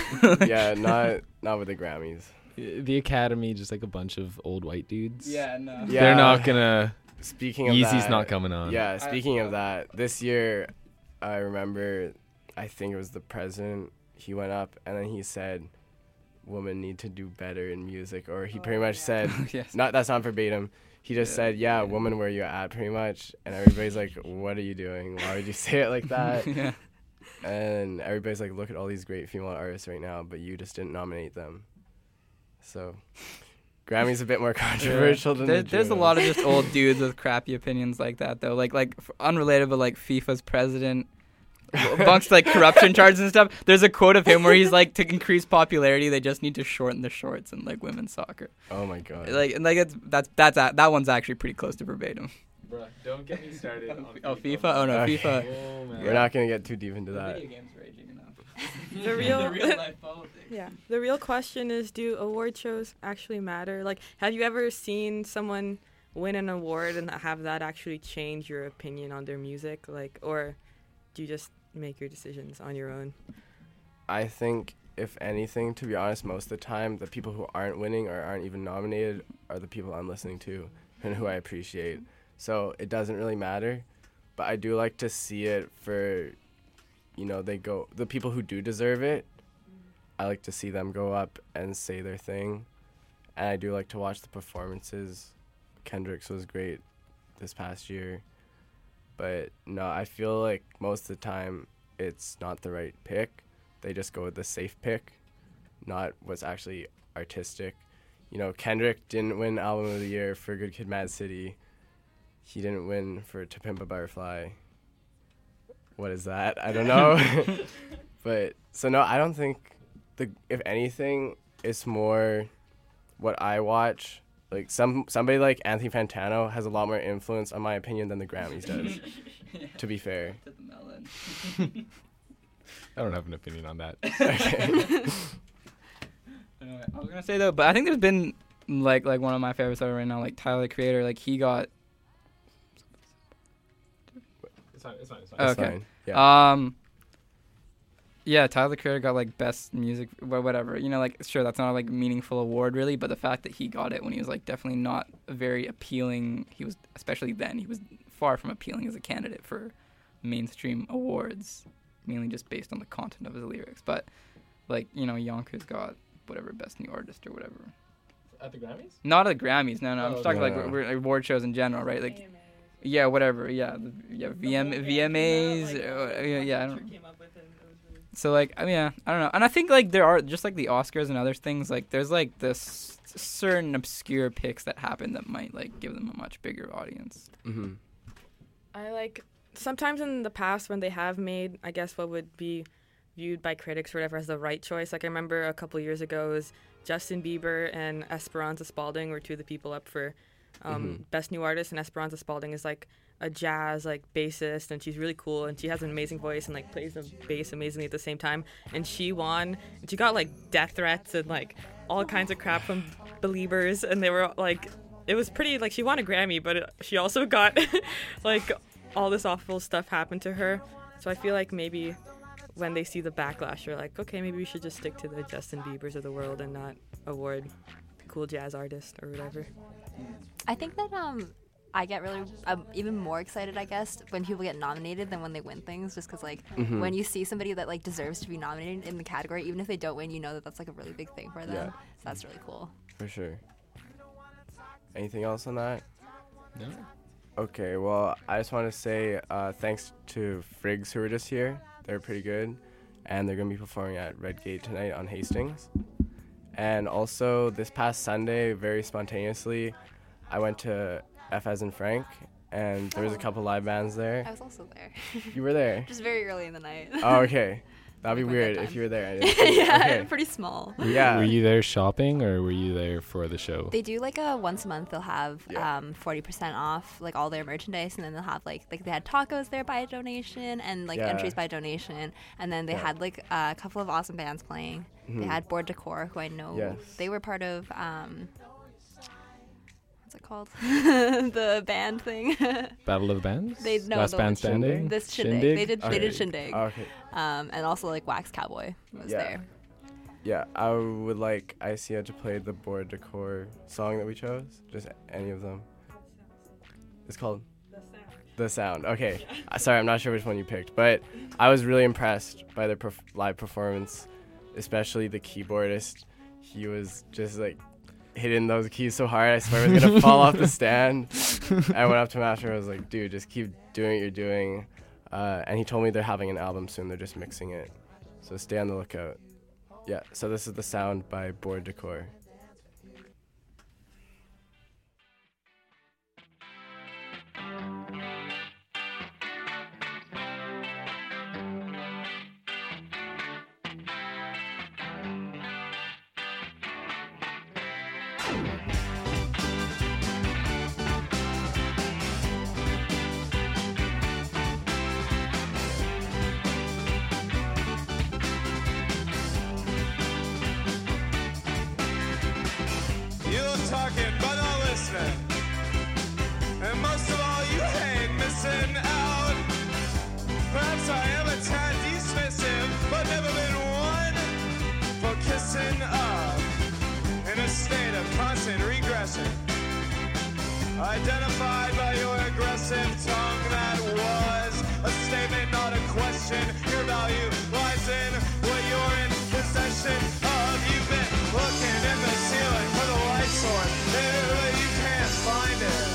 Speaker 3: Yeah, not not with the Grammys.
Speaker 1: The Academy, just like a bunch of old white dudes.
Speaker 5: Yeah, no.
Speaker 3: Yeah.
Speaker 1: They're not gonna.
Speaker 3: Speaking of
Speaker 1: Yeezy's
Speaker 3: that,
Speaker 1: not coming on.
Speaker 3: Yeah, speaking of that, this year, I remember, I think it was the president. He went up and then he said, "Women need to do better in music," or he pretty much said,
Speaker 5: Yes.
Speaker 3: "Not that's not verbatim." He just
Speaker 5: Yeah.
Speaker 3: said, "Yeah, woman, where you at?" Pretty much, and everybody's like, "What are you doing? Why would you say it like that?"
Speaker 5: Yeah.
Speaker 3: And everybody's like, "Look at all these great female artists right now, but you just didn't nominate them." So, Grammy's a bit more controversial than
Speaker 5: There,
Speaker 3: the
Speaker 5: there's a
Speaker 3: Junos.
Speaker 5: lot of just old dudes with crappy opinions like that, though. Like, like f- unrelated, but like FIFA's president, amongst like corruption charges and stuff. There's a quote of him where he's like, to increase popularity, they just need to shorten the shorts in like women's soccer.
Speaker 3: Oh my god!
Speaker 5: Like, and like it's, that's that's a, that one's actually pretty close to verbatim.
Speaker 1: Bruh, don't get me started on
Speaker 5: Oh, FIFA? Oh no,
Speaker 3: Okay.
Speaker 5: FIFA.
Speaker 1: Oh, man.
Speaker 3: We're not gonna get too deep into
Speaker 5: The
Speaker 3: that.
Speaker 5: video game's raging enough.
Speaker 14: The real,
Speaker 5: the real life politics.
Speaker 14: yeah. The real question is, do award shows actually matter? Like, have you ever seen someone win an award and have that actually change your opinion on their music? Like, or do you just make your decisions on your own?
Speaker 3: I think, if anything, to be honest, most of the time, the people who aren't winning or aren't even nominated are the people I'm listening to and who I appreciate. So it doesn't really matter, but I do like to see it for, you know, they go, the people who do deserve it, I like to see them go up and say their thing. And I do like to watch the performances. Kendrick's was great this past year. But no, I feel like most of the time it's not the right pick. They just go with the safe pick, not what's actually artistic. You know, Kendrick didn't win Album of the Year for Good Kid, Mad City. He didn't win for To Pimp a Butterfly. What is that? I don't know. But so no, I don't think the if anything, it's more what I watch. Like some somebody like Anthony Fantano has a lot more influence on my opinion than the Grammys does. To be fair.
Speaker 5: To the melon.
Speaker 1: I don't have an opinion on that.
Speaker 3: Okay.
Speaker 5: Anyway, I was gonna say though, but I think there's been like like one of my favorites ever right now, like Tyler the Creator. Like he got.
Speaker 1: It's fine. It's fine. It's fine.
Speaker 3: That's
Speaker 5: Okay.
Speaker 3: fine. Yeah.
Speaker 5: Um. Yeah, Tyler the Creator got like best music, wha- whatever. You know, like sure that's not a like meaningful award really, but the fact that he got it when he was like definitely not a very appealing. He was especially then he was far from appealing as a candidate for mainstream awards, mainly just based on the content of his lyrics. But like, you know, Yonkers got whatever best new artist or whatever.
Speaker 1: At the Grammys?
Speaker 5: Not at the Grammys. No, no. I'm
Speaker 1: Oh,
Speaker 5: just talking
Speaker 1: no,
Speaker 5: like
Speaker 1: no.
Speaker 5: we're, we're award shows in general, right? Like, yeah, whatever. Yeah, the, yeah. V M V M As. uh, yeah, yeah. I don't. So like, I mean, yeah, I don't know. And I think like there are just like the Oscars and other things. Like, there's like this certain obscure picks that happen that might like give them a much bigger audience.
Speaker 3: Mm-hmm.
Speaker 14: I like sometimes in the past when they have made, I guess, what would be viewed by critics or whatever as the right choice. Like I remember a couple years ago, it was Justin Bieber and Esperanza Spalding were two of the people up for um,
Speaker 3: Mhm.
Speaker 14: Best New Artist, and Esperanza Spalding is like a jazz like bassist, and she's really cool, and she has an amazing voice and like plays the bass amazingly at the same time. And she won, and she got like death threats and like all kinds of crap from Beliebers, and they were like, it was pretty like she won a Grammy, but it, she also got like all this awful stuff happened to her. So I feel like maybe when they see the backlash, they're like, okay, maybe we should just stick to the Justin Biebers of the world and not award the cool jazz artist or whatever.
Speaker 13: I think that um, I get really um, even more excited, I guess, when people get nominated than when they win things, just because like
Speaker 3: Mhm.
Speaker 13: when you see somebody that like deserves to be nominated in the category, even if they don't win, you know that that's like a really big thing for them.
Speaker 3: Yeah.
Speaker 13: So that's really cool.
Speaker 3: For sure. Anything else on that?
Speaker 1: No.
Speaker 3: Okay, well, I just want to say uh, thanks to Friggs who were just here. They're pretty good. And they're going to be performing at Red Gate tonight on Hastings. And also, this past Sunday, very spontaneously, I went to F as in Frank, and there was a couple live bands there.
Speaker 13: I was also there.
Speaker 3: You were there?
Speaker 13: Just very early in the night.
Speaker 3: Oh, okay. That'd be
Speaker 13: Like my
Speaker 3: weird
Speaker 13: bedtime.
Speaker 3: if you were there. I didn't see you.
Speaker 13: Yeah,
Speaker 3: Okay.
Speaker 13: pretty small.
Speaker 3: Yeah.
Speaker 1: Were you there shopping or were you there for the show?
Speaker 13: They do like a once a month. They'll have
Speaker 3: Yeah.
Speaker 13: um forty percent off like all their merchandise, and then they'll have like like they had tacos there by donation and like
Speaker 3: Yeah.
Speaker 13: entries by donation, and then they
Speaker 3: Yeah.
Speaker 13: had like a couple of awesome bands playing. They
Speaker 3: Mhm.
Speaker 13: had Board Decor, who I know
Speaker 3: Yes.
Speaker 13: they were part of. Um, what's it called? The band thing.
Speaker 1: Battle of the Bands?
Speaker 13: They no
Speaker 1: Last
Speaker 13: the
Speaker 1: Band
Speaker 13: one-
Speaker 1: Standing?
Speaker 13: This shindig.
Speaker 1: Shindig?
Speaker 13: They did they
Speaker 3: Okay.
Speaker 13: did shindig.
Speaker 3: Okay.
Speaker 13: Um, and also like Wax Cowboy was
Speaker 3: Yeah.
Speaker 13: there.
Speaker 3: Yeah, I would like I C A to play the Board Decor song that we chose. Just any of them. It's called The Sound. The Sound. Okay. Uh, sorry, I'm not sure which one you picked, but I was really impressed by their perf- live performance, especially the keyboardist. He was just like hitting those keys so hard, I swear I was gonna fall off the stand. I went up to him after, I was like, dude, just keep doing what you're doing. Uh, and he told me they're having an album soon, they're just mixing it. So stay on the lookout. Yeah, so this is The Sound by Board Decor.
Speaker 15: You're talking but not listening. And most of all, you hate missing out. Perhaps I am a tad dismissive, but never been one for kissing up. In a state of constant regression. Identified by your aggressive tongue, that was a statement, not a question. Your value lies in what you're in possession of. You've been looking in the ceiling for the light source, but you can't find it.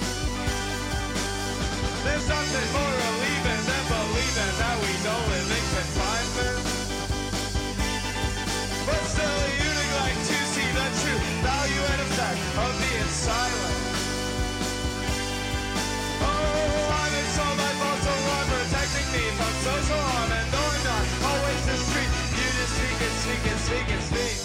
Speaker 15: There's nothing more relieving than believing that we don't live in confinement. But still, you neglect to see the true value and effect of being silent. Oh, I'm in so my fault, so long protecting me from social harm, and though I'm not always the street, you just speak and speak and speak and speak.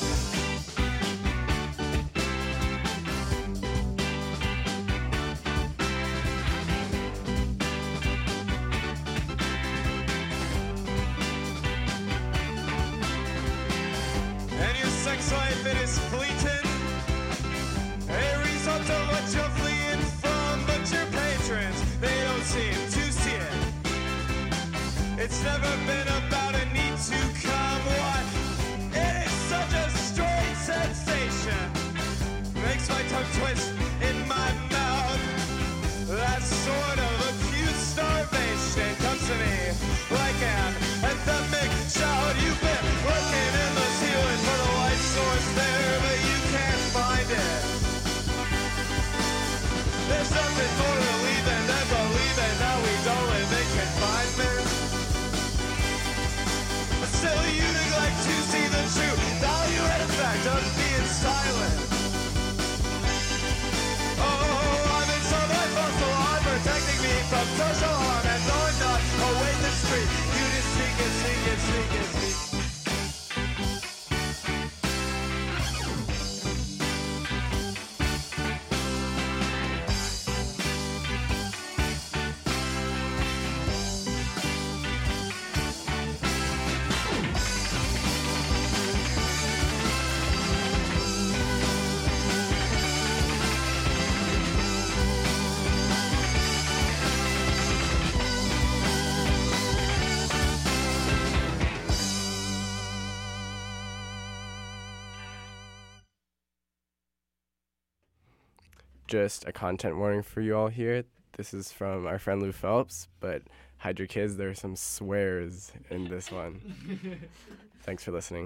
Speaker 15: And your sex life, it is fleeting, a result of what you're fleeing from, but your patrons, they don't seem to see it. It's never been about a need to come. What? It is such a strange sensation. Makes my tongue twist in my mouth. That sort of acute starvation comes to me
Speaker 3: just a content warning for you all here. This is from our friend Lou Phelps, but hide your kids, there are some swears in this one. Thanks for listening.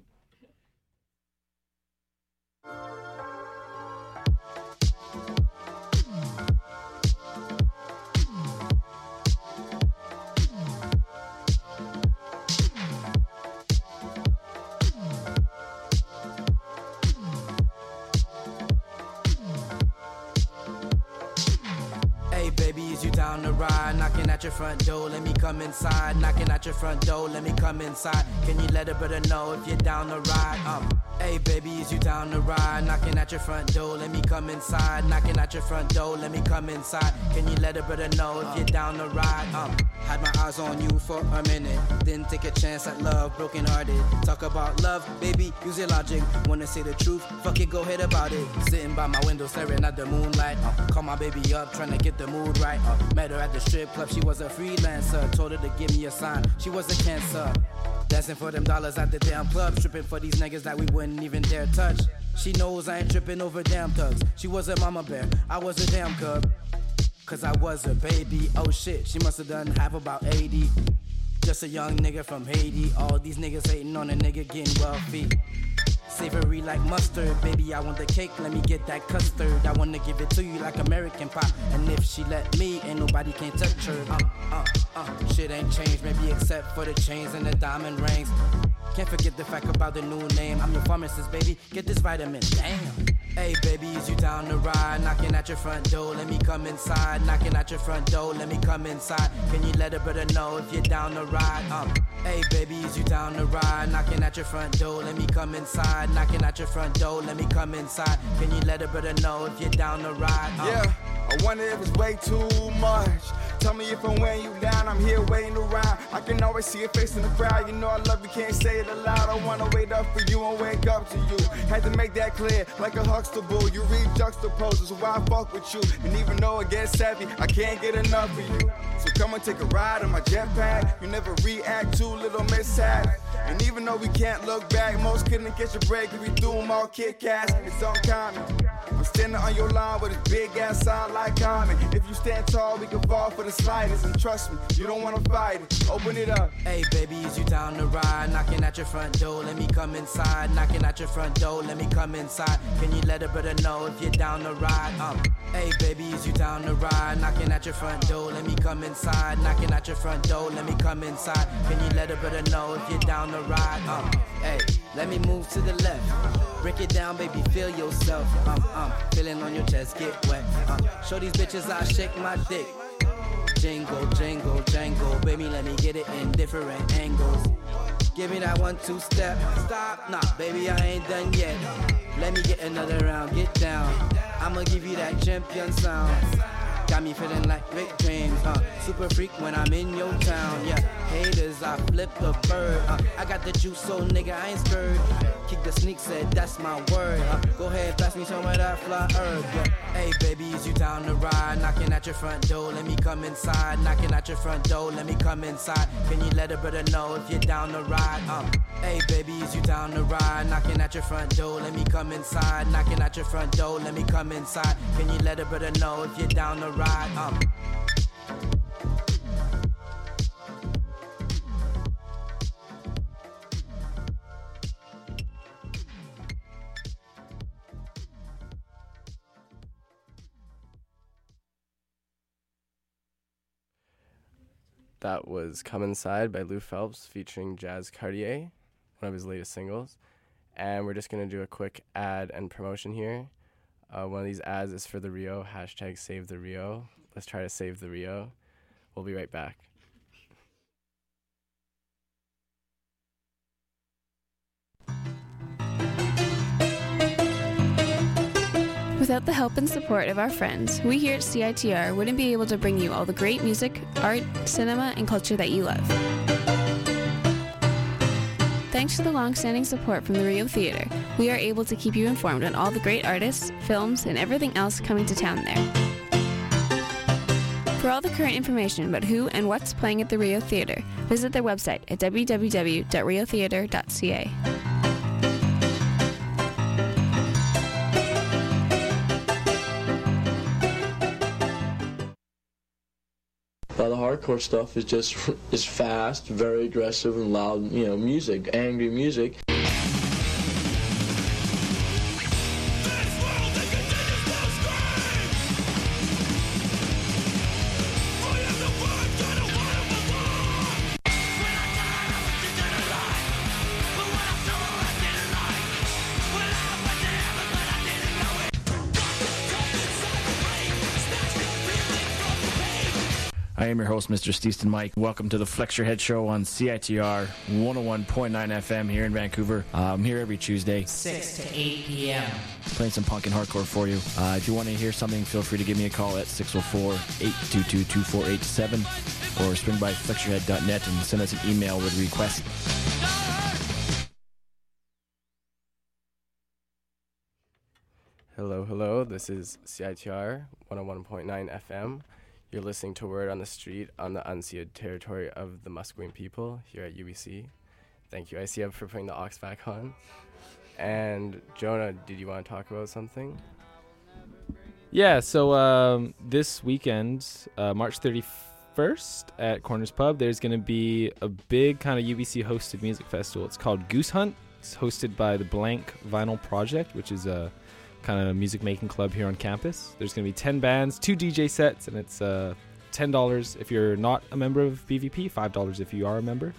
Speaker 8: You down the ride, knocking at your front door, let me come inside. Knocking at your front door, let me come inside. Can you let a brother know if you're down the ride? Um, hey baby, is you down the ride? Knocking at your front door, let me come inside. Knocking at your front door, let me come inside. Can you let a brother know if you're down the ride? Um, had my eyes on you for a minute, didn't take a chance at love, broken hearted. Talk about love, baby, use your logic. Wanna say the truth? Fuck it, go ahead about it. Sitting by my window, staring at the moonlight. Uh, call my baby up, trying to get the mood right. Uh, Met her at the strip club, she was a freelancer. Told her to give me a sign, she was a cancer. Dancing for them dollars at the damn club. Stripping for these niggas that we wouldn't even dare touch. She knows I ain't tripping over damn thugs. She was a mama bear, I was a damn cub. Cause I was a baby, oh shit. She must have done half about eighty. Just a young nigga from Haiti. All these niggas hating on a nigga getting wealthy. Savory like mustard, baby, I want the cake, let me get that custard. I wanna give it to you like American pie. And if she let me, ain't nobody can touch her. Uh, uh, uh, shit ain't changed, maybe except for the chains and the diamond rings. Can't forget the fact about the new name. I'm your pharmacist, baby, get this vitamin, damn. Hey baby, is you down the ride? Knocking at your front door, let me come inside. Knocking at your front door, let me come inside. Can you let a brother know if you're down the ride? Um, hey baby, is you down the ride? Knocking at your front door, let me come inside. Knocking at your front door, let me come inside. Can you let a brother know if you're down the ride? Um,
Speaker 16: yeah, I wonder if it's way too much. Tell me if I'm weighing you down, I'm here waiting around. I can always see your face in the crowd. You know I love you, can't say it aloud. I wanna wait up for you and wake up to you. Had to make that clear, like a Huxtable. You read juxtaposes, so why I fuck with you? And even though it gets heavy, I can't get enough of you. So come and take a ride on my jetpack. You never react to little mishaps. And even though we can't look back, most couldn't catch a break if we do them all Kit Kats. It's uncommon. I'm standing on your line with a big ass sign like Common. If you stand tall, we can fall for the slightest. And trust me, you don't wanna fight it. Open it up.
Speaker 8: Hey baby, is you down the ride? Knocking at your front door, let me come inside. Knocking at your front door, let me come inside. Can you let a brother know if you're down the ride? Um, hey baby, is you down the ride? Knocking at your front door, let me come inside. Knocking at your front door, let me come inside. Can you let a brother know if you're down the ride? Um, hey, let me move to the left. Break it down, baby, feel yourself. Um, um, feeling on your chest, get wet. Um, show these bitches I shake my dick. Jingle, jingle, jangle. Baby, let me get it in different angles. Give me that one, two step. Stop, nah, baby, I ain't done yet. Let me get another round, get down. I'ma give you that champion sound. Got me feeling like Rick James, uh, super freak when I'm in your town, yeah. Haters, I flip the bird, uh, I got the juice, so nigga, I ain't scared. Kick the sneak, said that's my word, uh, go ahead, pass me some of that fly herb, yeah. Hey baby, is you down the ride? Knocking at your front door, let me come inside. Knocking at your front door, let me come inside. Can you let a brother know if you're down the ride? Um, hey baby, is you down the ride? Knocking at your front door, let me come inside. Knocking at your front door, let me come inside. Can you let a brother know if you're down the ride? Um.
Speaker 3: That was Come Inside by Lou Phelps featuring Jazz Cartier, one of his latest singles. And we're just going to do a quick ad and promotion here. Uh, one of these ads is for the Rio, hashtag save the Rio. Let's try to save the Rio. We'll be right back.
Speaker 17: Without the help and support of our friends, we here at C I T R wouldn't be able to bring you all the great music, art, cinema, and culture that you love. Thanks to the long-standing support from the Rio Theatre, we are able to keep you informed on all the great artists, films, and everything else coming to town there. For all the current information about who and what's playing at the Rio Theatre, visit their website at w w w dot rio theatre dot c a.
Speaker 18: hardcore stuff is just is fast, very aggressive and loud, you know, music, angry music.
Speaker 19: I am your host, Mister Steeston Mike. Welcome to the Flex Your Head Show on C I T R one oh one point nine F M here in Vancouver. Uh, I'm here every Tuesday.
Speaker 20: six to eight p.m.
Speaker 19: Playing some punk and hardcore for you. Uh, if you want to hear something, feel free to give me a call at six oh four, eight two two, two four eight seven or swing by flex your head dot net and send us an email with a request.
Speaker 3: Hello, hello. This is C I T R one oh one point nine F M. You're listening to Word on the Street on the unceded territory of the Musqueam people here at U B C. Thank you, I C M, for putting the aux back on. And Jonah, did you want to talk about something?
Speaker 1: Yeah, so um, this weekend, uh, March thirty-first at Corners Pub, there's going to be a big kind of U B C hosted music festival. It's called Goose Hunt. It's hosted by the Blank Vinyl Project, which is a kind of music making club here on campus. There's going to be ten bands, two D J sets, and it's uh, ten dollars if you're not a member of B V P, five dollars if you are a member.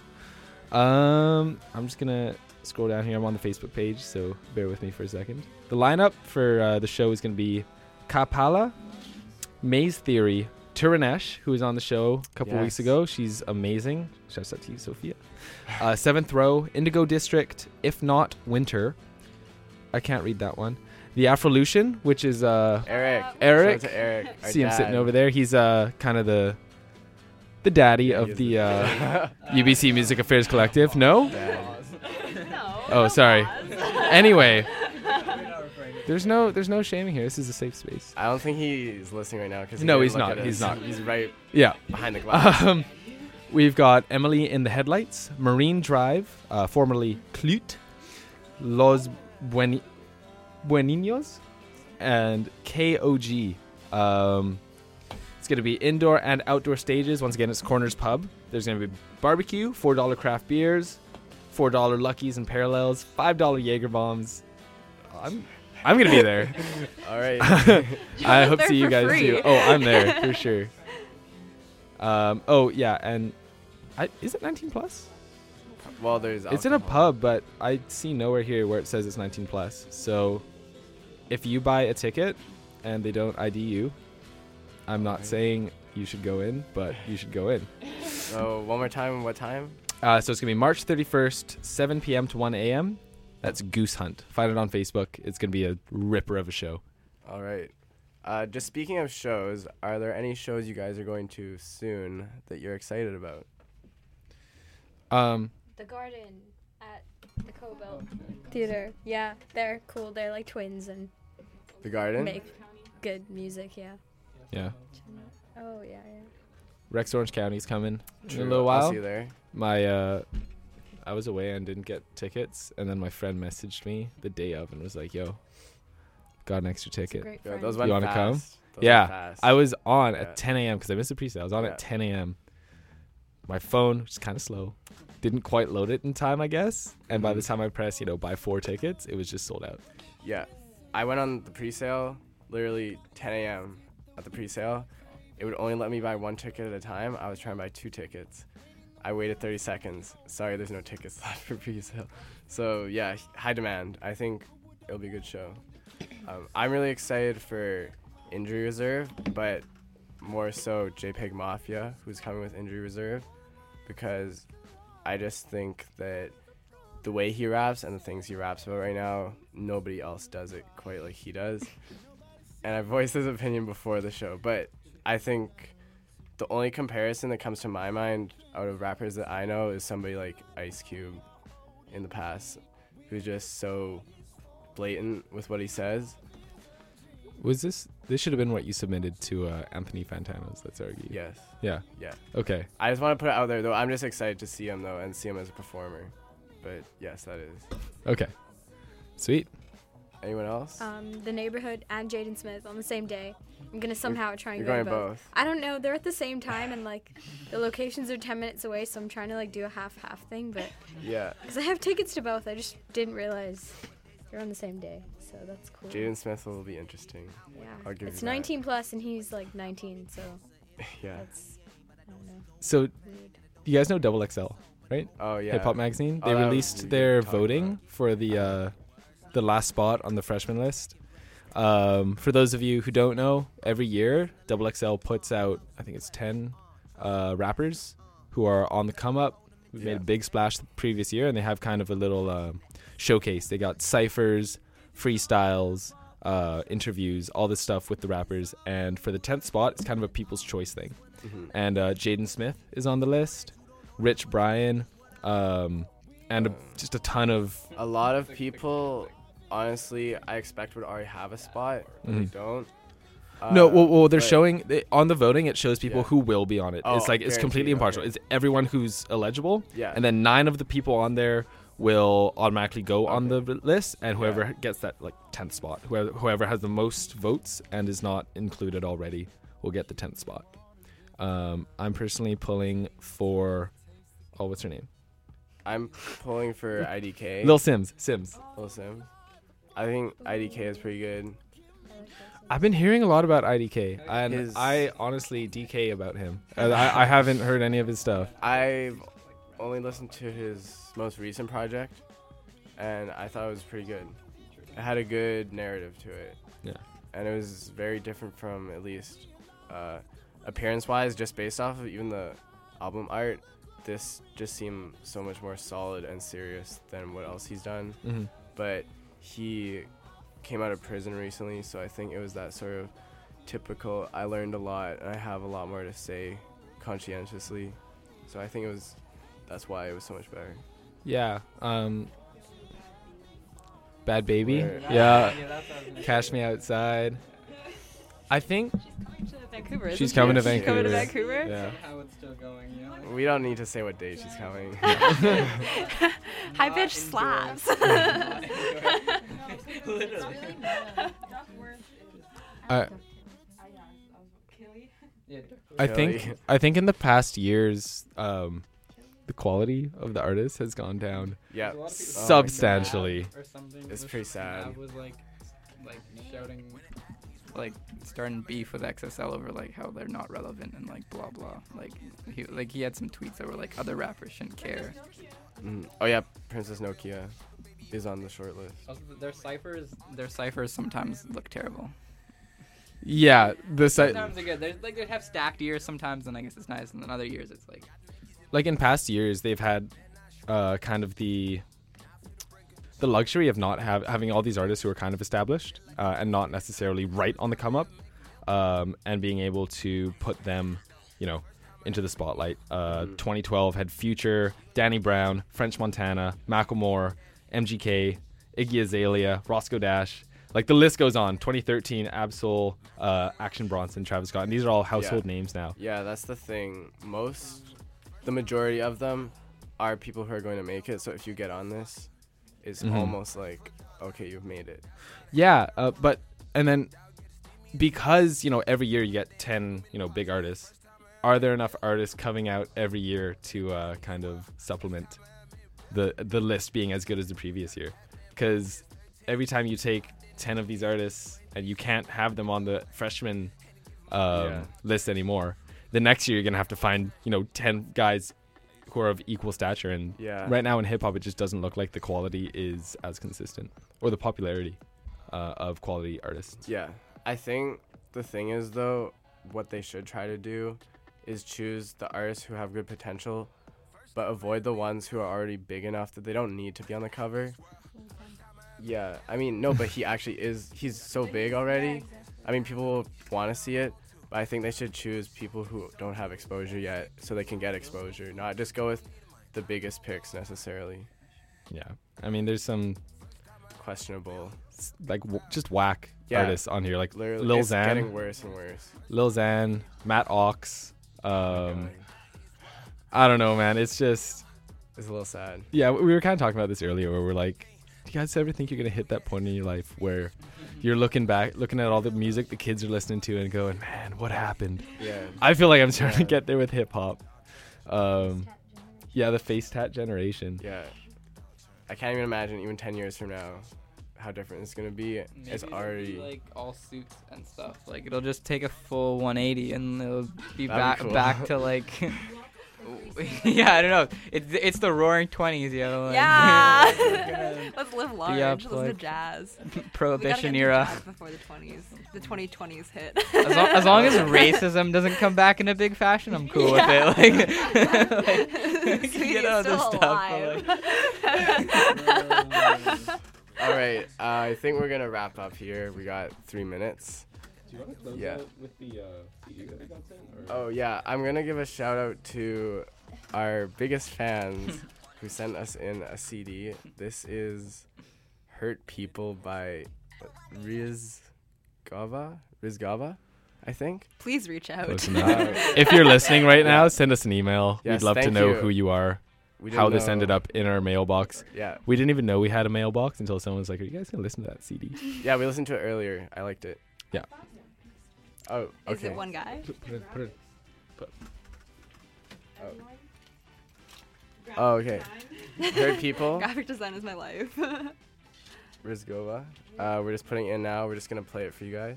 Speaker 1: Um, I'm just going to scroll down here. I'm on the Facebook page, so bear with me for a second. The lineup for uh, the show is going to be Kapala, Maze Theory, Turanesh, who was on the show a couple
Speaker 3: Yes.
Speaker 1: weeks ago. She's amazing. Shouts out to you, Sophia. Uh, Seventh Row, Indigo District, If Not Winter. I can't read that one. The Afrolution, which is uh,
Speaker 3: Eric.
Speaker 1: Eric.
Speaker 3: Shout out to Eric, our
Speaker 1: See him
Speaker 3: dad.
Speaker 1: sitting over there. He's uh, kind of the the daddy
Speaker 3: Yeah, he
Speaker 1: of
Speaker 3: is
Speaker 1: the
Speaker 3: the-
Speaker 1: uh, U B C Music Affairs Collective. No?
Speaker 3: No.
Speaker 1: Oh, sorry. Anyway, there's no there's no shaming here. This is a safe space.
Speaker 3: I don't think he's listening right now because
Speaker 1: No, he's not. He's not.
Speaker 3: He's right.
Speaker 1: Yeah.
Speaker 3: behind the glass.
Speaker 1: Um, we've got Emily in the Headlights, Marine Drive, uh, formerly Clute, Los Buen- Bueninos, and K O G. Um, it's going to be indoor and outdoor stages. Once again, it's Corners Pub. There's going to be barbecue, four dollar craft beers, four dollar Luckies and Parallels, five dollar Jaeger bombs. I'm I'm going to be there.
Speaker 3: All right.
Speaker 1: I hope
Speaker 3: There
Speaker 1: to see you
Speaker 3: for
Speaker 1: guys
Speaker 3: free.
Speaker 1: too. Oh, I'm there for sure. Um, oh, yeah, and I, is it nineteen plus?
Speaker 3: Well, there's
Speaker 1: It's in a pub, but I see nowhere here where it says it's nineteen plus. So if you buy a ticket and they don't I D you, I'm not saying you should go in, but you should go in.
Speaker 3: So one more time, what time?
Speaker 1: Uh, so it's going to be March thirty-first, seven p.m. to one a.m. That's Goose Hunt. Find it on Facebook. It's going to be a ripper of a show.
Speaker 3: All right. Uh, just speaking of shows, are there any shows you guys are going to soon that you're excited about?
Speaker 1: Um,
Speaker 6: The Garden at the Cobalt Theater. Yeah, they're cool. They're like twins and
Speaker 3: The Garden?
Speaker 6: make good music. Yeah.
Speaker 1: yeah.
Speaker 6: Oh yeah, yeah.
Speaker 1: Rex Orange County's coming in
Speaker 3: True.
Speaker 1: a little
Speaker 3: I'll
Speaker 1: while.
Speaker 3: see you there.
Speaker 1: My, uh, I was away and didn't get tickets, and then my friend messaged me the day of and was like, "Yo, got an extra ticket.
Speaker 6: great
Speaker 3: Yeah,
Speaker 6: friend.
Speaker 3: those
Speaker 1: You
Speaker 3: went
Speaker 1: want to come?"
Speaker 3: fast. Those
Speaker 1: yeah,
Speaker 3: went fast.
Speaker 1: I was on
Speaker 3: Yeah.
Speaker 1: at ten a.m. because I missed the pre-sale. I was on
Speaker 3: Yeah.
Speaker 1: at ten a.m. My phone, which is kind of slow, didn't quite load it in time, I guess. And by the
Speaker 3: Mhm.
Speaker 1: time I pressed, you know, buy four tickets, it was just sold out.
Speaker 3: Yeah. I went on the pre-sale literally ten a.m. at the pre-sale. It would only let me buy one ticket at a time. I was trying to buy two tickets. I waited thirty seconds. Sorry, there's no tickets left for pre-sale. So, yeah, high demand. I think it'll be a good show. Um, I'm really excited for Injury Reserve, but more so JPEG Mafia, who's coming with Injury Reserve, because I just think that the way he raps and the things he raps about right now, nobody else does it quite like he does. And I voiced his opinion before the show, but I think the only comparison that comes to my mind out of rappers that I know is somebody like Ice Cube in the past, who's just so blatant with what he says.
Speaker 1: Was this, this should have been what you submitted to uh, Anthony Fantano's, let's argue.
Speaker 3: Yes.
Speaker 1: Yeah.
Speaker 3: Yeah.
Speaker 1: Okay.
Speaker 3: I just want to put it out there, though. I'm just excited to see him, though, and see him as a performer. But yes, that is.
Speaker 1: Okay. Sweet.
Speaker 3: Anyone else?
Speaker 6: Um, The Neighborhood and Jaden Smith on the same day. I'm gonna somehow try and
Speaker 3: you're
Speaker 6: go to
Speaker 3: going
Speaker 6: both.
Speaker 3: both.
Speaker 6: I don't know. They're at the same time, and like the locations are ten minutes away, so I'm trying to like do a half-half thing. But
Speaker 3: Yeah.
Speaker 6: because I have tickets to both, I just didn't realize they're on the same day. So that's cool.
Speaker 3: Jaden Smith will be interesting.
Speaker 6: Yeah.
Speaker 3: I'll give
Speaker 6: It's
Speaker 3: you that.
Speaker 6: nineteen plus, and he's like nineteen, so
Speaker 3: Yeah.
Speaker 6: that's I don't know.
Speaker 1: So, you guys know Double X L, right?
Speaker 3: Oh, yeah.
Speaker 1: Hip Hop Magazine.
Speaker 3: Oh,
Speaker 1: They
Speaker 3: that was-
Speaker 1: released
Speaker 3: we
Speaker 1: their
Speaker 3: talked
Speaker 1: voting for the uh, the last spot on the freshman list. Um, for those of you who don't know, every year Double X L puts out, I think it's ten uh, rappers who are on the come up. We made
Speaker 3: Yeah.
Speaker 1: a big splash the previous year, and they have kind of a little uh, showcase. They got ciphers, freestyles, uh, interviews, all this stuff with the rappers. And for the tenth spot, it's kind of a people's choice thing.
Speaker 3: Mhm.
Speaker 1: And uh, Jaden Smith is on the list, Rich Brian, um, and a, just a ton of.
Speaker 3: A lot of people, honestly, I expect would already have a spot, but they
Speaker 1: Mhm.
Speaker 3: don't.
Speaker 1: No,
Speaker 3: Uh,
Speaker 1: well, well they're
Speaker 3: but-
Speaker 1: showing they, on the voting. It shows people
Speaker 3: Yeah.
Speaker 1: who will be on it.
Speaker 3: Oh,
Speaker 1: it's like it's completely
Speaker 3: guaranteed,
Speaker 1: impartial.
Speaker 3: okay.
Speaker 1: It's everyone who's eligible.
Speaker 3: Yeah.
Speaker 1: And then nine of the people on there will automatically go on the r- list, and whoever
Speaker 3: Yeah.
Speaker 1: gets that like tenth spot, whoever whoever has the most votes and is not included already, will get the tenth spot. Um, I'm personally pulling for. Oh, what's her name?
Speaker 3: I'm pulling for I D K.
Speaker 1: Lil Sims. Sims.
Speaker 3: Lil Sims. I think I D K is pretty good.
Speaker 1: I've been hearing a lot about I D K, and
Speaker 3: His-
Speaker 1: I honestly D K about him. I, I I haven't heard any of his stuff.
Speaker 3: I've only listened to his most recent project, and I thought it was pretty good. It had a good narrative to it.
Speaker 1: Yeah.
Speaker 3: And it was very different from, at least uh, appearance-wise, just based off of even the album art. This just seemed so much more solid and serious than what else he's done.
Speaker 1: Mhm.
Speaker 3: But he came out of prison recently, so I think it was that sort of typical, I learned a lot, and I have a lot more to say conscientiously. So I think it was, that's why it was so much better.
Speaker 1: Yeah. Um. Bad Baby.
Speaker 3: Where-
Speaker 1: Yeah.
Speaker 5: Yeah, that's what I was gonna
Speaker 1: Cash
Speaker 5: say.
Speaker 1: Me Outside. I think
Speaker 13: To Vancouver. isn't
Speaker 1: she's
Speaker 13: she?
Speaker 1: coming to
Speaker 13: She's
Speaker 1: Vancouver.
Speaker 13: coming to Vancouver.
Speaker 1: Yeah.
Speaker 5: How it's still going, you know?
Speaker 3: We don't need to say what day she's coming.
Speaker 13: High pitch slaps.
Speaker 5: Literally.
Speaker 1: I
Speaker 5: Yeah,
Speaker 1: I
Speaker 3: Kelly.
Speaker 1: think I think in the past years, um, the quality of the artist has gone down.
Speaker 3: Yeah.
Speaker 5: There's a lot of people-
Speaker 1: Substantially.
Speaker 5: Or something.
Speaker 3: It's
Speaker 5: was-
Speaker 3: pretty sad.
Speaker 5: I was like, like shouting, like starting beef with X S L over like how they're not relevant and like blah blah. Like he like he had some tweets that were like other rappers shouldn't care.
Speaker 3: Mm. Oh yeah, Princess Nokia is on the short list.
Speaker 5: Also, their ciphers, their ciphers sometimes look terrible.
Speaker 1: Yeah, the site
Speaker 5: Sometimes they're good. There's like they have stacked years sometimes, and I guess it's nice, and then other years it's like.
Speaker 1: like in past years they've had uh, kind of the the luxury of not have, having all these artists who are kind of established uh, and not necessarily right on the come up, um, and being able to put them, you know, into the spotlight. Uh,
Speaker 3: Mhm.
Speaker 1: twenty twelve had Future, Danny Brown, French Montana, Macklemore, M G K, Iggy Azalea, Roscoe Dash. Like the list goes on. twenty thirteen, Absol, uh, Action Bronson, Travis Scott, and these are all household
Speaker 3: Yeah.
Speaker 1: names now.
Speaker 3: Yeah, that's the thing. Most, the majority of them are people who are going to make it. So if you get on this, it's
Speaker 1: Mhm.
Speaker 3: almost like, okay, you've made it.
Speaker 1: Yeah, uh, but and then because you know every year you get ten you know big artists, are there enough artists coming out every year to uh, kind of supplement the the list being as good as the previous year? Because every time you take ten of these artists and you can't have them on the freshman um,
Speaker 3: Yeah.
Speaker 1: list anymore, the next year you're gonna have to find you know ten guys who are of equal stature. And
Speaker 3: Yeah.
Speaker 1: right now in hip hop, it just doesn't look like the quality is as consistent or the popularity uh, of quality artists.
Speaker 3: Yeah. I think the thing is, though, what they should try to do is choose the artists who have good potential, but avoid the ones who are already big enough that they don't need to be on the cover. Yeah, I mean, no, but he actually is, he's so big already. I mean, people will want to see it, but I think they should choose people who don't have exposure yet so they can get exposure, not just go with the biggest picks necessarily.
Speaker 1: Yeah, I mean, there's some
Speaker 3: Questionable.
Speaker 1: s- like w- just whack
Speaker 3: Yeah,
Speaker 1: artists on here, like
Speaker 3: literally,
Speaker 1: Lil
Speaker 3: it's
Speaker 1: Xan,
Speaker 3: getting worse and worse.
Speaker 1: Lil Xan, Matt Ox. Um, I don't know, man. It's just
Speaker 3: It's a little sad.
Speaker 1: yeah. We were kind of talking about this earlier, where we're like, you guys ever think you're gonna hit that point in your life where you're looking back, looking at all the music the kids are listening to, and going, "Man, what happened?"
Speaker 3: Yeah.
Speaker 1: I feel like I'm starting
Speaker 3: Yeah.
Speaker 1: to get there with hip hop. Um, yeah, the face tat generation.
Speaker 3: Yeah. I can't even imagine, even ten years from now, how different it's gonna be.
Speaker 5: Maybe
Speaker 3: It's
Speaker 5: it'll
Speaker 3: already.
Speaker 5: be like all suits and stuff. Like it'll just take a full one eighty and it'll be
Speaker 3: That'd
Speaker 5: back
Speaker 3: be cool.
Speaker 5: back to like. Yeah, I don't know. It's it's the Roaring Twenties, yo. Like,
Speaker 13: Yeah.
Speaker 5: we're gonna
Speaker 13: Let's live
Speaker 5: be
Speaker 13: large.
Speaker 5: up,
Speaker 13: Listen to
Speaker 5: like,
Speaker 13: jazz.
Speaker 5: Prohibition
Speaker 13: we gotta
Speaker 5: era.
Speaker 13: get into jazz before the twenties, the twenty twenties hit.
Speaker 5: As long, as long as racism doesn't come back in a big fashion, I'm cool
Speaker 13: Yeah.
Speaker 5: with it. Like, like we can
Speaker 13: Sweetie's
Speaker 5: get all this
Speaker 13: still
Speaker 5: stuff. but,
Speaker 13: alive.
Speaker 5: like-
Speaker 3: All right, uh, I think we're gonna wrap up here. We got three minutes.
Speaker 4: Do you want to close
Speaker 3: Yeah.
Speaker 4: out with the uh, C D that we got sent? Or?
Speaker 3: Oh yeah, I'm gonna give a shout out to our biggest fans who sent us in a C D. This is "Hurt People" by Riz Gava, Riz Gava, I think.
Speaker 13: Please reach out.
Speaker 1: Close enough. If you're listening right now,
Speaker 3: Yeah.
Speaker 1: send us an email.
Speaker 3: Yes,
Speaker 1: We'd love to
Speaker 3: thank
Speaker 1: know
Speaker 3: you.
Speaker 1: who you are,
Speaker 3: We
Speaker 1: how
Speaker 3: didn't
Speaker 1: this ended
Speaker 3: know-
Speaker 1: up in our mailbox.
Speaker 3: Yeah.
Speaker 1: We didn't even know we had a mailbox until someone was like, "Are you guys gonna listen to that C D?"
Speaker 3: Yeah, we listened to it earlier. I liked it.
Speaker 1: Yeah.
Speaker 3: Oh, okay.
Speaker 13: Is it one guy?
Speaker 1: Put it, put it, put.
Speaker 3: Oh. Oh, okay. Hurt People.
Speaker 13: Graphic design is my life.
Speaker 3: Rizgova. Uh, we're just putting it in now. We're just gonna play it for you guys.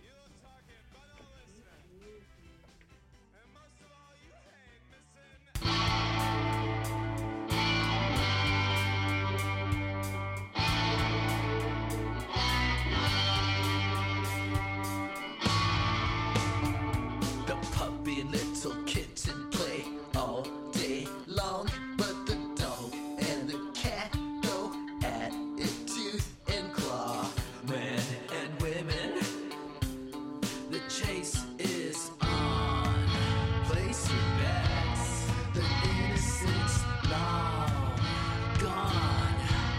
Speaker 7: The puppy little kitten play all day long, but the dog and the cat go at it tooth and claw. Men and women, the chase is on. Place your bets, the innocence long gone.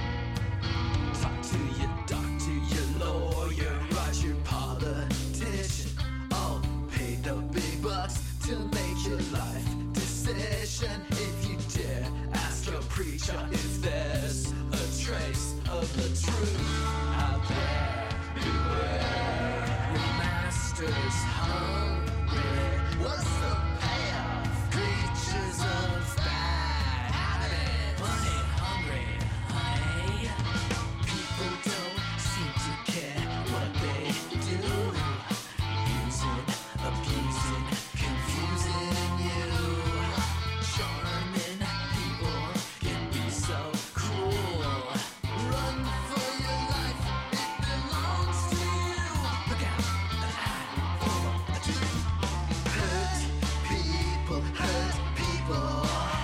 Speaker 7: Talk to your doctor, your lawyer, write your politician. All pay the big bucks to make your life decision. If you dare ask a preacher if there's a trace of the truth out there, beware. Your master's hungry. What's the payoff? Creatures of bad habit. Money hungry, honey. People don't seem to care what they do. Using, abusing, confusing you. Charming people can be so cruel. Run for your life, it belongs to you. Look out, an eye for a tooth. Hurt people, hurt people.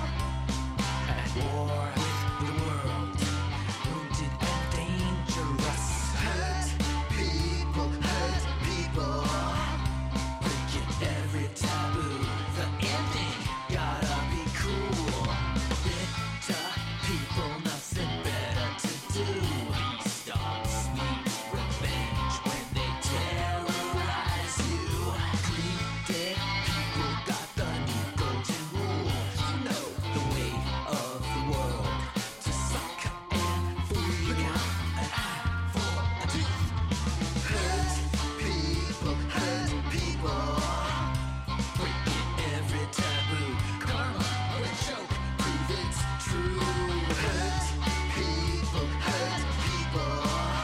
Speaker 7: At war with the world, wounded and dangerous. Hurt people, hurt people. Breaking every taboo. The ending gotta be cool. Bitter people, nothing better to do. These dogs need revenge when they terrorize you. Greedy people got the new golden rule. You know the way of the world. To suck and fool. Look out, an eye for a tooth. Hurt people, hurt people. Breaking every taboo. Karma or a joke, prove it's true. Hurt people, hurt people.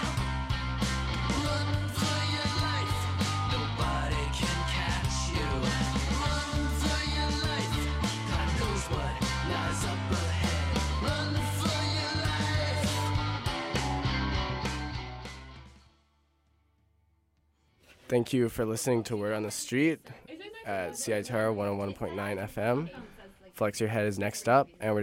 Speaker 7: Run for your life, nobody can catch you. Run for your life, God knows what lies up ahead. Run for your life.
Speaker 3: Thank you for listening to Word on the Street at C I T R one oh one point nine F M. Flex Your Head is next up, and we're